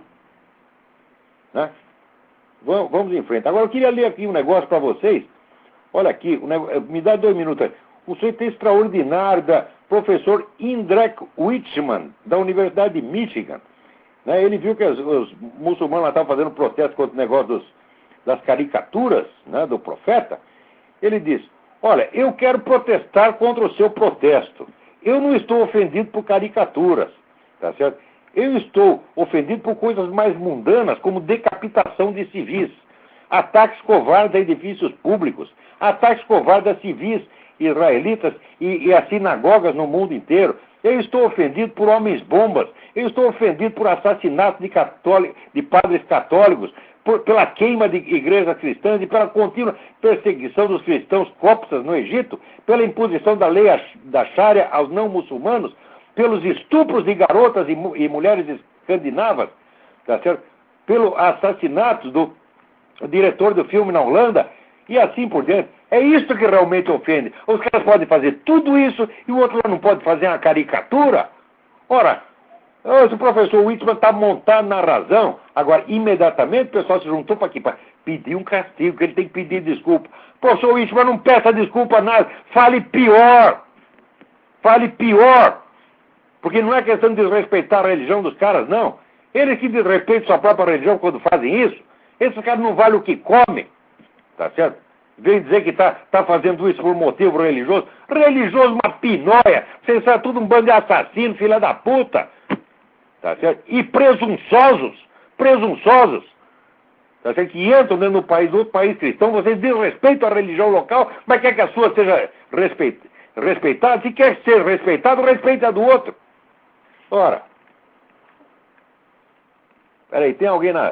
Né? Vamos, vamos em frente. Agora, eu queria ler aqui um negócio para vocês. Olha aqui, um negócio, me dá dois minutos aí. O sujeito extraordinário da professor Indrek Wichmann, da Universidade de Michigan. Né? Ele viu que os, os muçulmanos estavam fazendo protesto contra o negócio dos, das caricaturas, né, do profeta. Ele disse, olha, eu quero protestar contra o seu protesto. Eu não estou ofendido por caricaturas, tá certo? Eu estou ofendido por coisas mais mundanas, como decapitação de civis, ataques covardes a edifícios públicos, ataques covardes a civis israelitas e, e a sinagogas no mundo inteiro. Eu estou ofendido por homens-bombas, eu estou ofendido por assassinatos de, católico, de padres católicos, por, pela queima de igrejas cristãs e pela contínua perseguição dos cristãos coptas no Egito, pela imposição da lei da Sharia aos não-muçulmanos, pelos estupros de garotas e, e mulheres escandinavas, tá certo? Pelo assassinato do diretor do filme na Holanda, e assim por diante. É isso que realmente ofende. Os caras podem fazer tudo isso e o outro lá não pode fazer uma caricatura? Ora, o professor Wichmann está montado na razão. Agora, imediatamente, o pessoal se juntou para aqui, para pedir um castigo, que ele tem que pedir desculpa. Professor Wichmann, não peça desculpa nada. Fale pior. Fale pior. Porque não é questão de desrespeitar a religião dos caras, não. Eles que desrespeitam sua própria religião quando fazem isso, esses caras não valem o que comem. Tá certo? Vem dizer que tá, tá fazendo isso por motivo religioso. Religioso, uma pinóia. Vocês são tudo um bando de assassinos, filha da puta. Tá certo? E presunçosos. Presunçosos. Tá certo? Que entram dentro do país, do outro país cristão, vocês desrespeitam a religião local, mas quer que a sua seja respeit, respeitada. Se quer ser respeitado, respeita a do outro. Ora. Peraí, tem alguém na...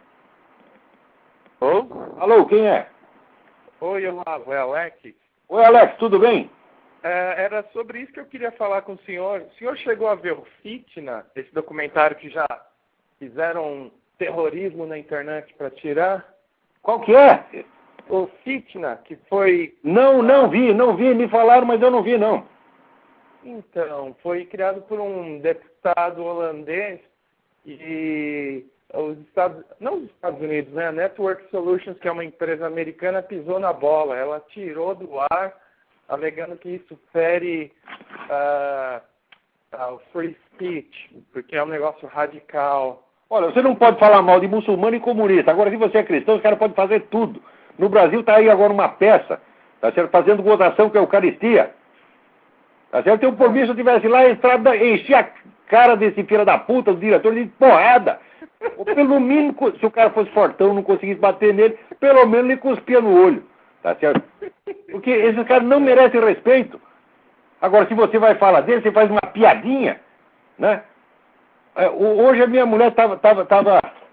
Alô? Alô, quem é? Oi, Olavo, é Alex. Oi, Alex, tudo bem? É, era sobre isso que eu queria falar com o senhor. O senhor chegou a ver o Fitna, esse documentário que já fizeram terrorismo na internet para tirar? Qual que é? O Fitna, que foi... Não, não vi, não vi, me falaram, mas eu não vi, não. Então, foi criado por um deputado holandês e... Os Estados, não os Estados Unidos, né? A Network Solutions, que é uma empresa americana, pisou na bola. Ela tirou do ar, alegando que isso fere uh, uh, o free speech, porque é um negócio radical. Olha, você não pode falar mal de muçulmano e comunista. Agora, se você é cristão, os caras podem fazer tudo. No Brasil está aí agora uma peça, tá certo? Fazendo gozação com a Eucaristia. Tá certo? Eu, por mim, se eu tivesse lá, entrado, enchi a cara desse filho da puta, do diretor, de porrada. Ou pelo mínimo, se o cara fosse fortão, não conseguisse bater nele, pelo menos ele cuspia no olho, tá certo? Porque esses caras não merecem respeito. Agora, se você vai falar dele, você faz uma piadinha, né? Hoje a minha mulher estava tava, tava,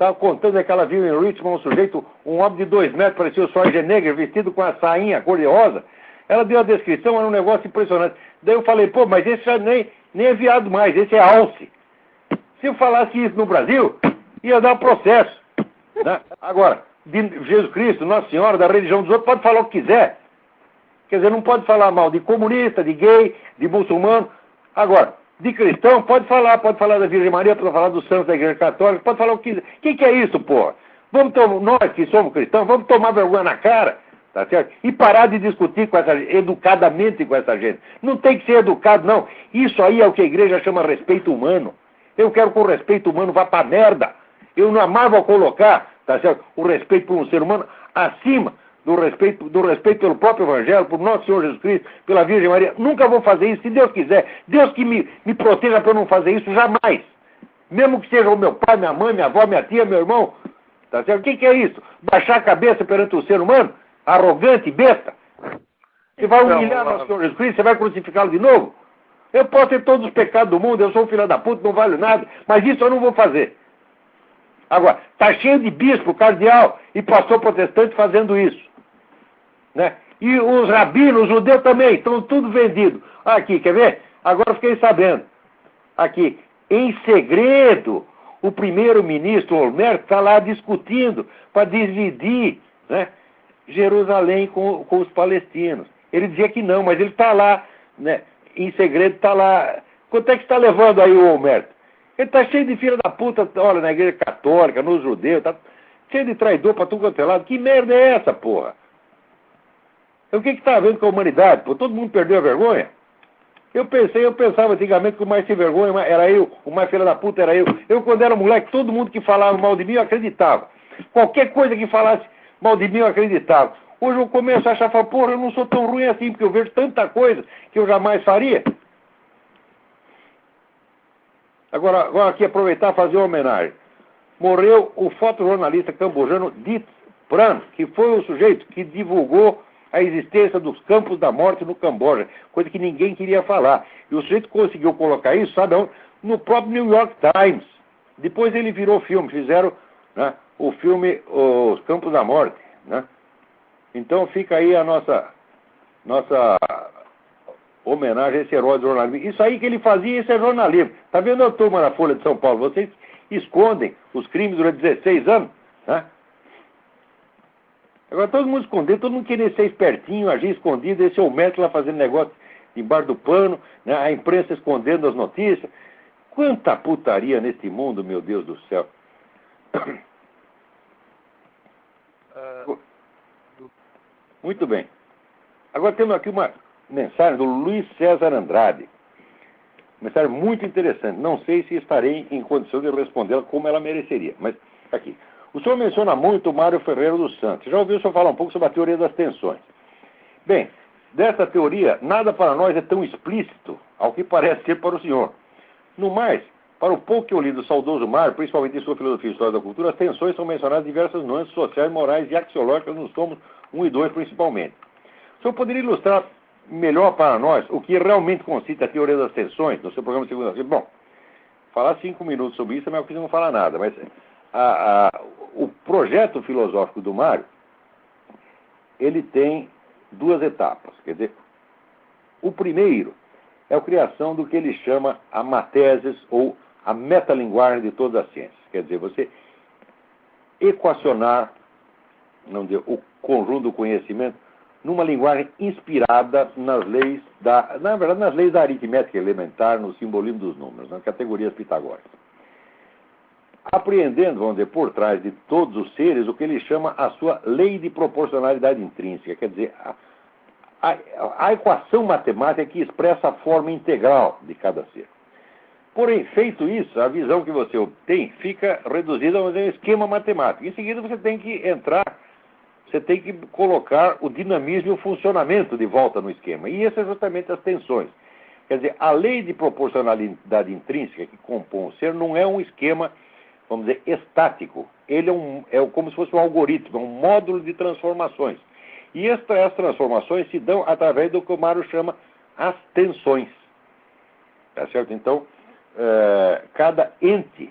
estava contando que ela viu em Richmond um sujeito, um homem de dois metros, parecia o Schwarzenegger, vestido com a sainha cor-de-rosa. Ela deu a descrição, era um negócio impressionante. Daí eu falei, pô, mas esse já nem, nem é viado mais, esse é alce. Se eu falasse isso no Brasil, ia dar um processo. Né? Agora, de Jesus Cristo, Nossa Senhora, da religião dos outros, pode falar o que quiser. Quer dizer, não pode falar mal de comunista, de gay, de muçulmano. Agora, de cristão, pode falar, pode falar da Virgem Maria, pode falar dos santos da Igreja Católica, pode falar o que quiser. O que, que é isso, porra? Vamos tomar, nós que somos cristãos, vamos tomar vergonha na cara, tá certo? E parar de discutir com essa gente, educadamente com essa gente. Não tem que ser educado, não. Isso aí é o que a igreja chama respeito humano. Eu quero que o respeito humano vá pra merda. Eu não amava colocar, tá certo, o respeito por um ser humano acima do respeito, do respeito pelo próprio Evangelho, por nosso Senhor Jesus Cristo, pela Virgem Maria. Nunca vou fazer isso, se Deus quiser. Deus que me, me proteja para eu não fazer isso jamais. Mesmo que seja o meu pai, minha mãe, minha avó, minha tia, meu irmão. Tá certo? O que, que é isso? Baixar a cabeça perante o ser humano? Arrogante, besta? Você vai humilhar nosso Senhor Jesus Cristo, você vai crucificá-lo de novo? Eu posso ter todos os pecados do mundo, eu sou um filho da puta, não valho nada, mas isso eu não vou fazer. Agora, tá cheio de bispo, cardeal e pastor protestante fazendo isso. Né? E os rabinos, os judeus também, estão tudo vendido. Aqui, quer ver? Agora fiquei sabendo. Aqui, em segredo, o primeiro-ministro Olmert está lá discutindo para dividir, né, Jerusalém com, com os palestinos. Ele dizia que não, mas ele está lá, né, em segredo, está lá. Quanto é que está levando aí o Olmert? Ele está cheio de filha da puta, olha, na igreja católica, nos judeus, tá cheio de traidor para tudo quanto é lado. Que merda é essa, porra? O que está havendo com a humanidade? Pô, todo mundo perdeu a vergonha? Eu pensei, eu pensava antigamente que o mais sem vergonha era eu, o mais filha da puta era eu. Eu, quando era moleque, todo mundo que falava mal de mim, eu acreditava. Qualquer coisa que falasse mal de mim, eu acreditava. Hoje eu começo a achar, falo, porra, eu não sou tão ruim assim, porque eu vejo tanta coisa que eu jamais faria. Agora, agora aqui, aproveitar e fazer uma homenagem. Morreu o fotojornalista cambojano Dit Pran, que foi o sujeito que divulgou a existência dos campos da morte no Camboja, coisa que ninguém queria falar. E o sujeito conseguiu colocar isso, sabe onde? No próprio New York Times. Depois ele virou filme, fizeram, né, o filme Os Campos da Morte. Né? Então fica aí a nossa, nossa homenagem a esse herói do jornalismo. Isso aí que ele fazia, isso é jornalismo. Tá vendo a turma da Folha de São Paulo? Vocês escondem os crimes durante dezesseis anos, né? Agora todo mundo escondido, todo mundo queria ser espertinho, agir escondido, esse é o método lá fazendo negócio embaixo do pano, né? A imprensa escondendo as notícias. Quanta putaria nesse mundo, meu Deus do céu. Uh, Muito bem. Agora temos aqui uma mensagem do Luiz César Andrade. Mensagem muito interessante. Não sei se estarei em condição de respondê-la como ela mereceria, mas aqui. O senhor menciona muito o Mário Ferreira dos Santos. Já ouviu o senhor falar um pouco sobre a teoria das tensões. Bem, dessa teoria, nada para nós é tão explícito, ao que parece ser para o senhor. No mais, para o pouco que eu li do saudoso Mário, principalmente em sua filosofia e história da cultura, as tensões são mencionadas diversas nuances sociais, morais e axiológicas nos tomos um e dois principalmente. O senhor poderia ilustrar melhor para nós o que realmente consiste a teoria das tensões no seu programa de segunda-feira? Bom, falar cinco minutos sobre isso é melhor que não falar nada, mas a, a, o projeto filosófico do Mário, ele tem duas etapas. Quer dizer, o primeiro é a criação do que ele chama a matesis ou a metalinguagem de todas as ciências. Quer dizer, você equacionar, não dizer, o conjunto do conhecimento numa linguagem inspirada nas leis da, na verdade, nas leis da aritmética elementar, no simbolismo dos números, nas categorias pitagóricas. Apreendendo, vamos dizer, por trás de todos os seres, o que ele chama a sua lei de proporcionalidade intrínseca, quer dizer, a, a, a equação matemática que expressa a forma integral de cada ser. Porém, feito isso, a visão que você obtém fica reduzida a um esquema matemático. Em seguida, você tem que entrar, você tem que colocar o dinamismo e o funcionamento de volta no esquema. E essas são justamente as tensões. Quer dizer, a lei de proporcionalidade intrínseca que compõe o ser não é um esquema, vamos dizer, estático. Ele é, um, é como se fosse um algoritmo, um módulo de transformações. E esta, as transformações se dão através do que o Mário chama as tensões. Tá certo? Então, é, cada ente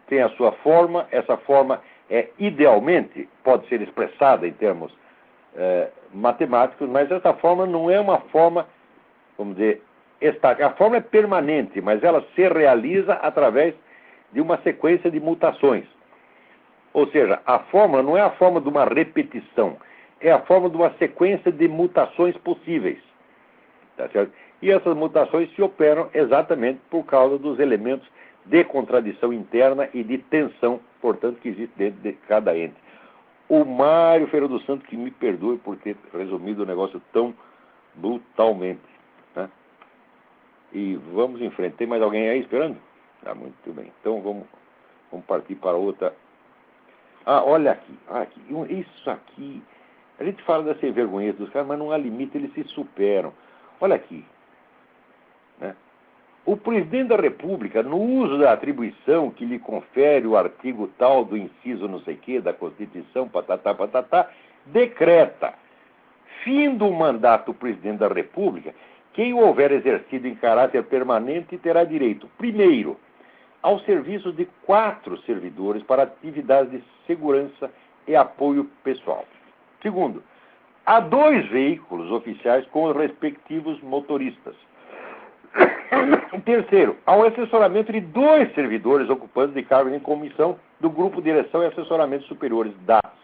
tem a sua forma, essa forma é idealmente, pode ser expressada em termos é, matemáticos, mas essa forma não é uma forma, vamos dizer, estática. A forma é permanente, mas ela se realiza através de uma sequência de mutações. Ou seja, a fórmula não é a forma de uma repetição, é a forma de uma sequência de mutações possíveis. Tá certo? E essas mutações se operam exatamente por causa dos elementos de contradição interna e de tensão, portanto, que existe dentro de cada ente. O Mário Ferreira dos Santos, que me perdoe por ter resumido o negócio tão brutalmente. Né? E vamos em frente. Tem mais alguém aí esperando? Ah, muito bem. Então vamos, vamos partir para outra. Ah, olha aqui, olha aqui. Isso aqui. A gente fala da sem vergonha dos caras, mas não há limite, eles se superam. Olha aqui. Né? O presidente da República, no uso da atribuição que lhe confere o artigo tal do inciso não sei quê, da Constituição, patatá, patatá, decreta, fim do mandato do presidente da República, quem o houver exercido em caráter permanente terá direito, primeiro, ao serviço de quatro servidores para atividades de segurança e apoio pessoal. Segundo, a dois veículos oficiais com os respectivos motoristas. Terceiro, ao assessoramento de dois servidores ocupantes de cargos em comissão do Grupo Direção e Assessoramento Superiores D A S.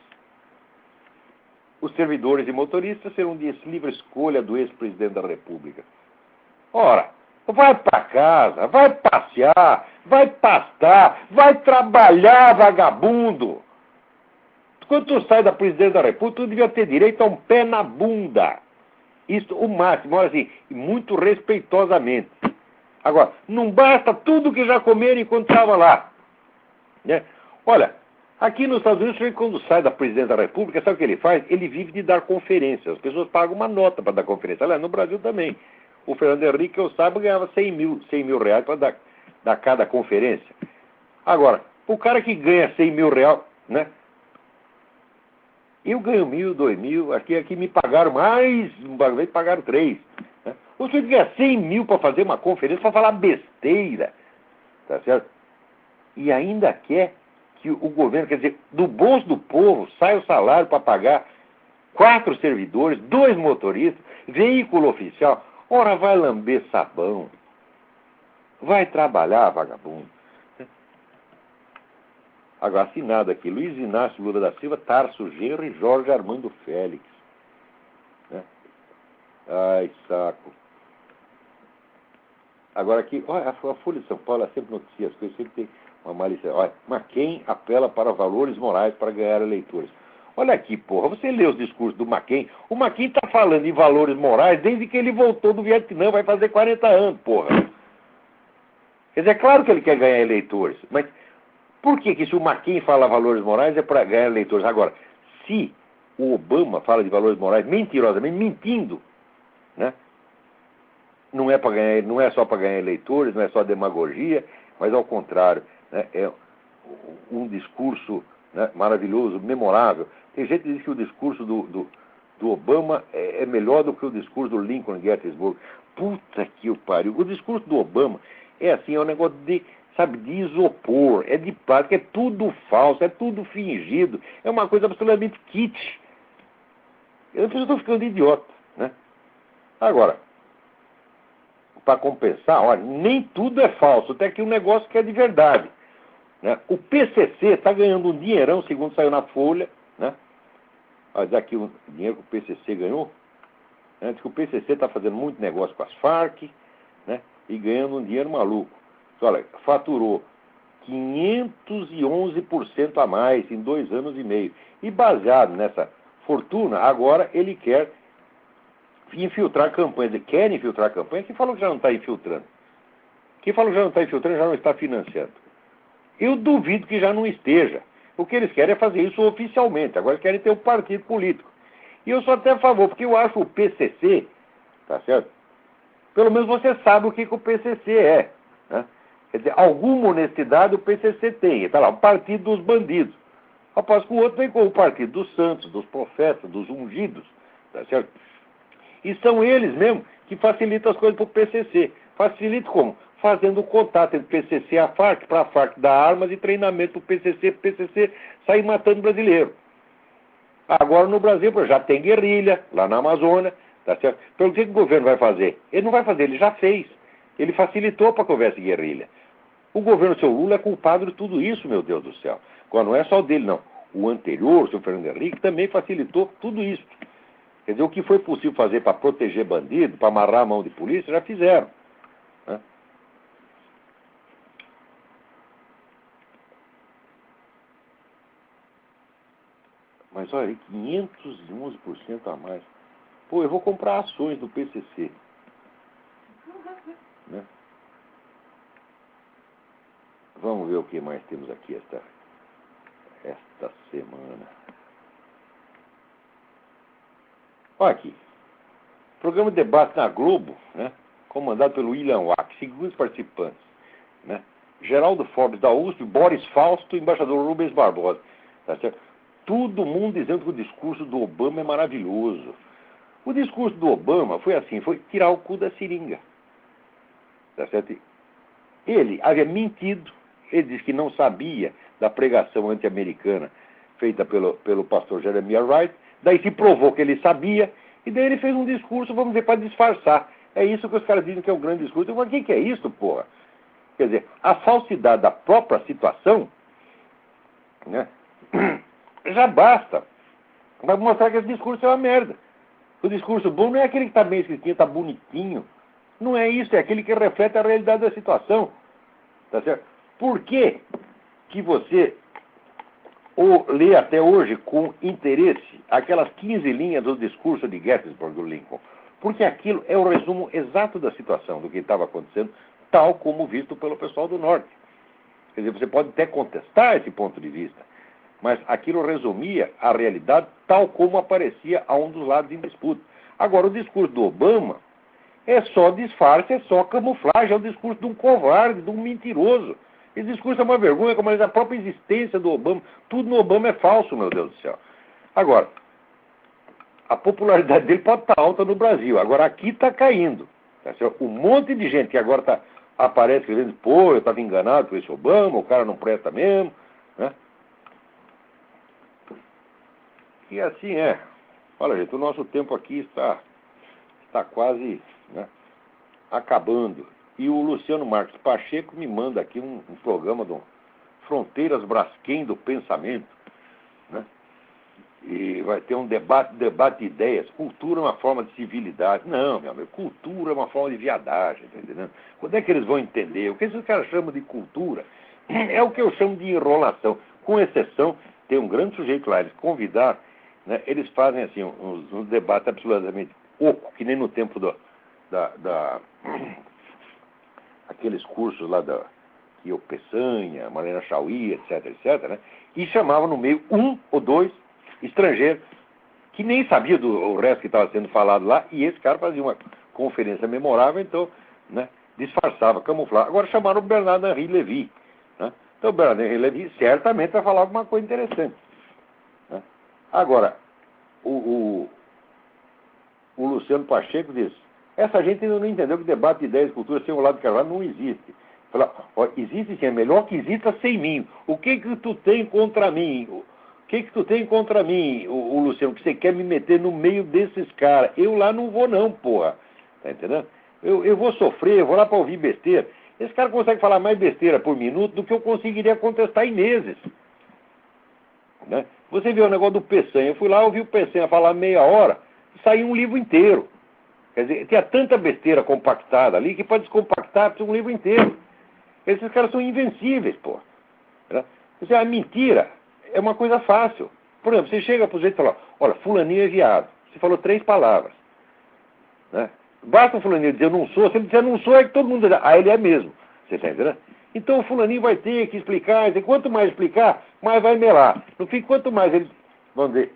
Os servidores e motoristas serão de livre escolha do ex-presidente da República. Ora, vai para casa, vai passear, vai pastar, vai trabalhar, vagabundo. Quando tu sai da presidência da República, tu devia ter direito a um pé na bunda. Isso, o máximo, olha assim, muito respeitosamente. Agora, não basta tudo que já comeram enquanto estava lá. Né? Olha, aqui nos Estados Unidos, quando sai da presidência da República, sabe o que ele faz? Ele vive de dar conferências. As pessoas pagam uma nota para dar conferência. Aliás, no Brasil também. O Fernando Henrique, eu saiba, ganhava cem mil reais para dar, dar cada conferência. Agora, o cara que ganha cem mil reais, né? Eu ganho mil, dois mil, aqui, aqui me pagaram mais, uma vez pagaram três. Né? O senhor ganha cem mil para fazer uma conferência, para falar besteira, tá certo? E ainda quer que o governo, quer dizer, do bolso do povo, sai o salário para pagar quatro servidores, dois motoristas, veículo oficial. Ora, vai lamber sabão, vai trabalhar, vagabundo. Agora, assinado aqui, Luiz Inácio Lula da Silva, Tarso Genro e Jorge Armando Félix. Né? Ai, saco. Agora aqui, olha, a Folha de São Paulo, ela sempre noticia as coisas, sempre tem uma malícia. Olha, McCain apela para valores morais para ganhar eleitores. Olha aqui, porra, você lê os discursos do McCain, o McCain está falando em valores morais desde que ele voltou do Vietnã, vai fazer quarenta anos, porra. Quer dizer, é claro que ele quer ganhar eleitores, mas por que que se o McCain fala valores morais é para ganhar eleitores? Agora, se o Obama fala de valores morais mentirosamente, mentindo, né? Não é, para ganhar, não é só para ganhar eleitores, não é só demagogia, mas ao contrário, né? É um discurso, né, maravilhoso, memorável. Tem gente que diz que o discurso do, do, do Obama é, é melhor do que o discurso do Lincoln em Gettysburg. Puta que o pariu. O discurso do Obama é assim, é um negócio de, sabe, de isopor, é de plástico, é tudo falso, é tudo fingido, é uma coisa absolutamente kitsch. Eu estou ficando idiota, né? Agora, para compensar, olha, nem tudo é falso, até que um negócio que é de verdade. Né? O P C C está ganhando um dinheirão, segundo saiu na Folha, né? Olha aqui o dinheiro que o P C C ganhou. Né? Diz que o P C C está fazendo muito negócio com as Farc, né? E ganhando um dinheiro maluco. Olha, faturou quinhentos e onze por cento a mais em dois anos e meio. E baseado nessa fortuna, agora ele quer infiltrar campanhas. Ele quer infiltrar campanhas. Quem falou que já não está infiltrando? Quem falou que já não está infiltrando já não está financiando. Eu duvido que já não esteja. O que eles querem é fazer isso oficialmente. Agora eles querem ter um partido político. E eu sou até a favor, porque eu acho o P C C, tá certo? Pelo menos você sabe o que, que o P C C é. Né? Quer dizer, alguma honestidade o P C C tem. Está lá, o partido dos bandidos. Após que o outro vem com o partido dos santos, dos profetas, dos ungidos. Tá certo? E são eles mesmo que facilitam as coisas para o P C C. Facilita como? fazendo contato entre P C C e a Farc, para a Farc dar armas e treinamento para o P C C, para o P C C sair matando brasileiro. Agora no Brasil já tem guerrilha, lá na Amazônia, tá certo? Então o que o governo vai fazer? Ele não vai fazer, ele já fez. Ele facilitou para que houvesse guerrilha. O governo do seu Lula é culpado de tudo isso, meu Deus do céu. Agora não é só o dele, não. O anterior, o seu Fernando Henrique, também facilitou tudo isso. Quer dizer, o que foi possível fazer para proteger bandido, para amarrar a mão de polícia, já fizeram. Né? Mas olha, quinhentos e onze por cento a mais. Pô, eu vou comprar ações do P C C. Né? Vamos ver o que mais temos aqui esta, esta semana. Olha aqui. Programa de debate na Globo, né? Comandado pelo William Wack, segundo participantes. Né? Geraldo Forbes da U S P, Boris Fausto, embaixador Rubens Barbosa. Tá certo? Todo mundo dizendo que o discurso do Obama é maravilhoso. O discurso do Obama foi assim, foi tirar o cu da seringa. Tá certo? Ele havia mentido, ele disse que não sabia da pregação anti-americana feita pelo, pelo pastor Jeremiah Wright, daí se provou que ele sabia, e daí ele fez um discurso, vamos dizer, para disfarçar. É isso que os caras dizem que é um grande discurso. Eu falo, o que, que é isso, porra? Quer dizer, a falsidade da própria situação, né, já basta para mostrar que esse discurso é uma merda. O discurso bom não é aquele que está bem escritinho, está bonitinho. Não é isso, é aquele que reflete a realidade da situação. Tá certo? Por que que você ou lê até hoje com interesse aquelas quinze linhas do discurso de Gettysburg do Lincoln? Porque aquilo é o resumo exato da situação, do que estava acontecendo, tal como visto pelo pessoal do Norte. Quer dizer, você pode até contestar esse ponto de vista, mas aquilo resumia a realidade tal como aparecia a um dos lados em disputa. Agora, o discurso do Obama é só disfarce, é só camuflagem, é o discurso de um covarde, de um mentiroso. Esse discurso é uma vergonha, como a própria existência do Obama. Tudo no Obama é falso, meu Deus do céu. Agora, a popularidade dele pode estar alta no Brasil. Agora, aqui está caindo. Tá certo? Um monte de gente que agora tá, aparece dizendo, pô, eu estava enganado por esse Obama, o cara não presta mesmo. Né? E assim é. Olha, gente, o nosso tempo aqui está, está quase, né, acabando. E o Luciano Marques Pacheco me manda aqui um, um programa do Fronteiras Braskem do Pensamento. Né? E vai ter um debate, debate de ideias. Cultura é uma forma de civilidade. Não, meu amigo, cultura é uma forma de viadagem, tá entendendo? Quando é que eles vão entender? O que esses caras chamam de cultura é o que eu chamo de enrolação. Com exceção, tem um grande sujeito lá, eles convidaram, né, eles fazem assim, uns, uns debates absolutamente oco, que nem no tempo do, da, da aqueles cursos lá da Io Peçanha, Marina Chauí, etc, etc, né? E chamava no meio um ou dois estrangeiros que nem sabia do o resto que estava sendo falado lá, e esse cara fazia uma conferência memorável, então, né, disfarçava, camuflava. Agora chamaram o Bernardo Henri Lévy, né? Então o Bernardo Henri Lévy certamente vai falar alguma coisa interessante. Né? Agora, o, o, o Luciano Pacheco diz, essa gente ainda não entendeu que debate de ideias e cultura sem o lado de Carvalho não existe. Fala, ó, existe sim, é melhor que exista sem mim. O que que tu tem contra mim? O que que tu tem contra mim, o, o Luciano, que você quer me meter no meio desses caras? Eu lá não vou não, porra. Tá entendendo? Eu, eu vou sofrer, eu vou lá para ouvir besteira. Esse cara consegue falar mais besteira por minuto do que eu conseguiria contestar em meses. Né? Você viu o negócio do Peçanha. Eu fui lá, ouvi o Peçanha falar meia hora, saiu um livro inteiro. Quer dizer, tinha tanta besteira compactada ali que para descompactar precisa um livro inteiro. Esses caras são invencíveis, pô. Né? Isso é uma mentira. É uma coisa fácil. Por exemplo, você chega para o jeito e fala, olha, fulaninho é viado. Você falou três palavras. Né? Basta o fulaninho dizer eu não sou. Se ele disser não sou, é que todo mundo diz, ah, ele é mesmo. Você está entendendo? Então o fulaninho vai ter que explicar. E quanto mais explicar, mais vai melar. No fim, quanto mais ele, vamos dizer,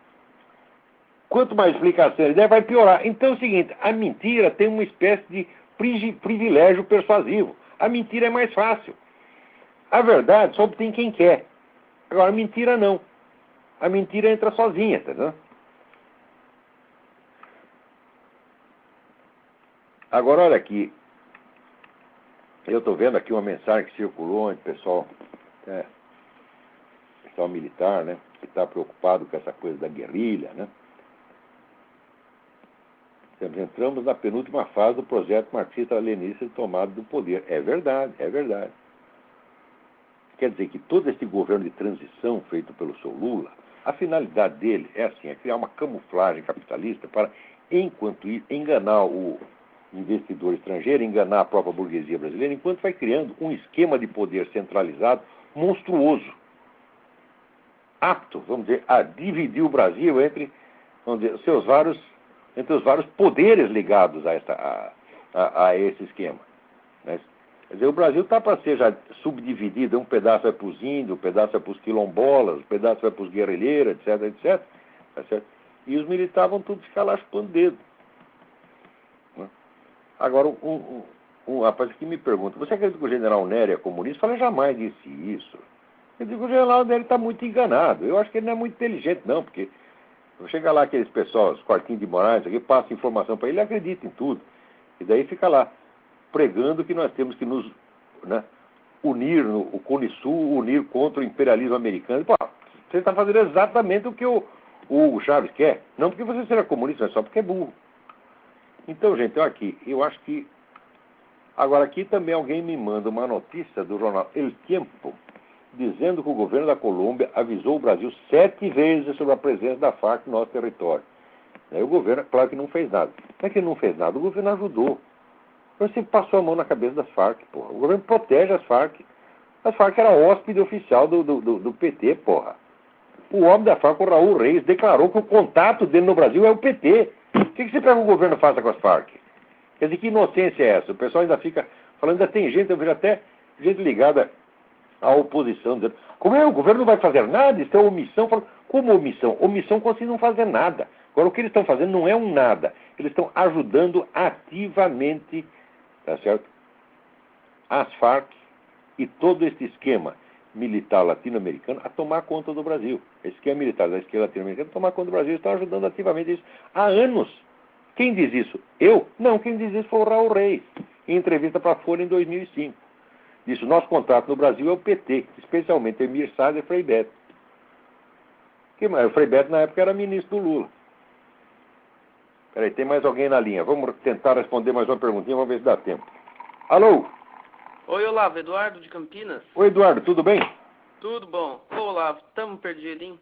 quanto mais explicação ele der, vai piorar. Então é o seguinte, a mentira tem uma espécie de privilégio persuasivo. A mentira é mais fácil. A verdade só obtém quem quer. Agora, a mentira não. A mentira entra sozinha, tá vendo? Agora, olha aqui. Eu estou vendo aqui uma mensagem que circulou entre o pessoal, é, pessoal militar, né, que está preocupado com essa coisa da guerrilha, né? Entramos na penúltima fase do projeto marxista-leninista de tomada do poder. É verdade, é verdade. Quer dizer que todo esse governo de transição feito pelo seu Lula, a finalidade dele é assim, é criar uma camuflagem capitalista para, enquanto isso, enganar o investidor estrangeiro, enganar a própria burguesia brasileira, enquanto vai criando um esquema de poder centralizado monstruoso, apto, vamos dizer, a dividir o Brasil entre, vamos dizer, os seus vários, entre os vários poderes ligados a, esta, a, a, a esse esquema, né? Quer dizer, o Brasil está para ser já subdividido, um pedaço vai para os índios, um pedaço vai para os quilombolas, um pedaço vai para os guerrilheiros, etc, etc. Tá certo? E os militares vão tudo ficar lá chupando dedo. Né? Agora, um, um, um rapaz aqui me pergunta, você acredita que o general Nery é comunista? Eu falei, jamais disse isso. Eu digo, o general Nery está muito enganado. Eu acho que ele não é muito inteligente, não, porque chega lá aqueles pessoal, os quartinhos de Moraes, aqui, passa informação para ele, ele acredita em tudo. E daí fica lá, pregando que nós temos que nos, né, unir, no, o Cone Sul, unir contra o imperialismo americano. Pô, você está fazendo exatamente o que o, o Hugo Chávez quer. Não porque você seja comunista, mas só porque é burro. Então, gente, eu aqui, eu acho que... Agora, aqui também alguém me manda uma notícia do jornal El Tiempo, dizendo que o governo da Colômbia avisou o Brasil sete vezes sobre a presença da Farc no nosso território. Aí o governo, claro que não fez nada. Não é que não fez nada, o governo ajudou. Você passou a mão na cabeça das Farc, porra. O governo protege as Farc. As Farc era hóspede oficial do, do, do, do P T, porra. O homem da Farc, o Raul Reis, declarou que o contato dele no Brasil é o P T. O que, que você quer que o governo faça com as Farc? Quer dizer, que inocência é essa? O pessoal ainda fica falando, ainda tem gente, eu vejo até gente ligada à oposição, dizendo, como é, o governo não vai fazer nada? Isso é omissão. Falo, como omissão? Omissão consiste em não fazer nada. Agora, o que eles estão fazendo não é um nada. Eles estão ajudando ativamente, tá certo, as Farc e todo esse esquema militar latino-americano a tomar conta do Brasil. Esse esquema militar da esquerda latino-americana a tomar conta do Brasil, estão ajudando ativamente isso há anos. Quem diz isso? Eu? Não, quem diz isso foi o Raul Reis, em entrevista para a Folha em dois mil e cinco. Disse, o nosso contrato no Brasil é o P T, especialmente Emir Saad e Frei Beto. Que, o Frei Beto na época era ministro do Lula. Peraí, tem mais alguém na linha. Vamos tentar responder mais uma perguntinha, vamos ver se dá tempo. Alô? Oi, Olavo, Eduardo de Campinas. Oi, Eduardo, tudo bem? Tudo bom. Ô, Olavo, estamos perdidos, hein?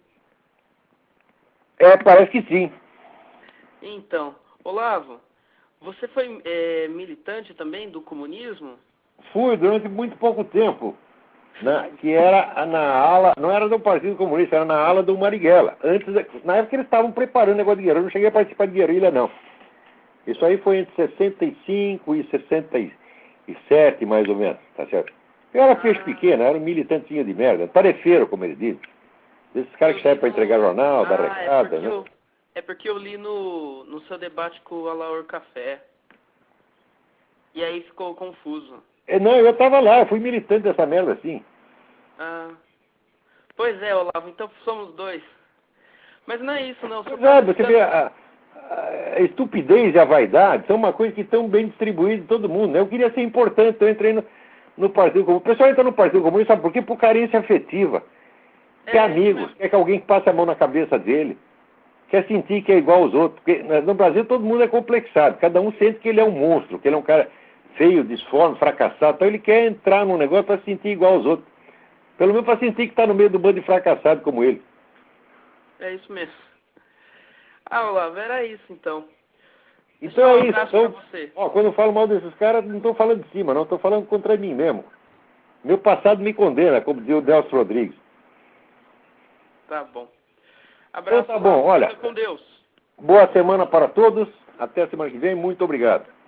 É, parece que sim. Então, Olavo, você foi é, militante também do comunismo? Fui, durante muito pouco tempo. Na, que era na ala, não era do Partido Comunista, era na ala do Marighella. Antes, na época eles estavam preparando o negócio de guerrilha, eu não cheguei a participar de guerrilha, não. Isso aí foi entre sessenta e cinco e sessenta e sete, mais ou menos, tá certo? Eu era peixe pequeno, era um militantinho de merda, tarefeiro, como eles dizem. Esses caras que saem para entregar jornal, dar ah, recado, é né? Eu, é porque eu li no, no seu debate com o Alaor Café. E aí ficou confuso. É, não, eu tava lá, eu fui militante dessa merda, assim. Ah, pois é, Olavo, então somos dois. Mas não é isso, não. Sabe, você vê, a, a estupidez e a vaidade são uma coisa que estão bem distribuídas em todo mundo, né? Eu queria ser importante, eu entrei no, no Partido Comunista. O pessoal entra no Partido Comunista, sabe por quê? Por carência afetiva. Quer É, amigos, quer que alguém passe a mão na cabeça dele. Quer sentir que é igual aos outros. Porque no Brasil todo mundo é complexado, cada um sente que ele é um monstro, que ele é um cara feio, disforme, fracassado. Então ele quer entrar num negócio para se sentir igual aos outros. Pelo menos para sentir que está no meio do bando de fracassado como ele. É isso mesmo. Ah, Olavo, era isso então. Então é um isso. abraço Então, pra você. ó, quando eu falo mal desses caras, não estou falando de cima, não. Estou falando contra mim mesmo. Meu passado me condena, como dizia o Nelson Rodrigues. Tá bom. Abraço. Então tá bom, olha. Fica com Deus. Boa semana para todos. Até a semana que vem. Muito obrigado.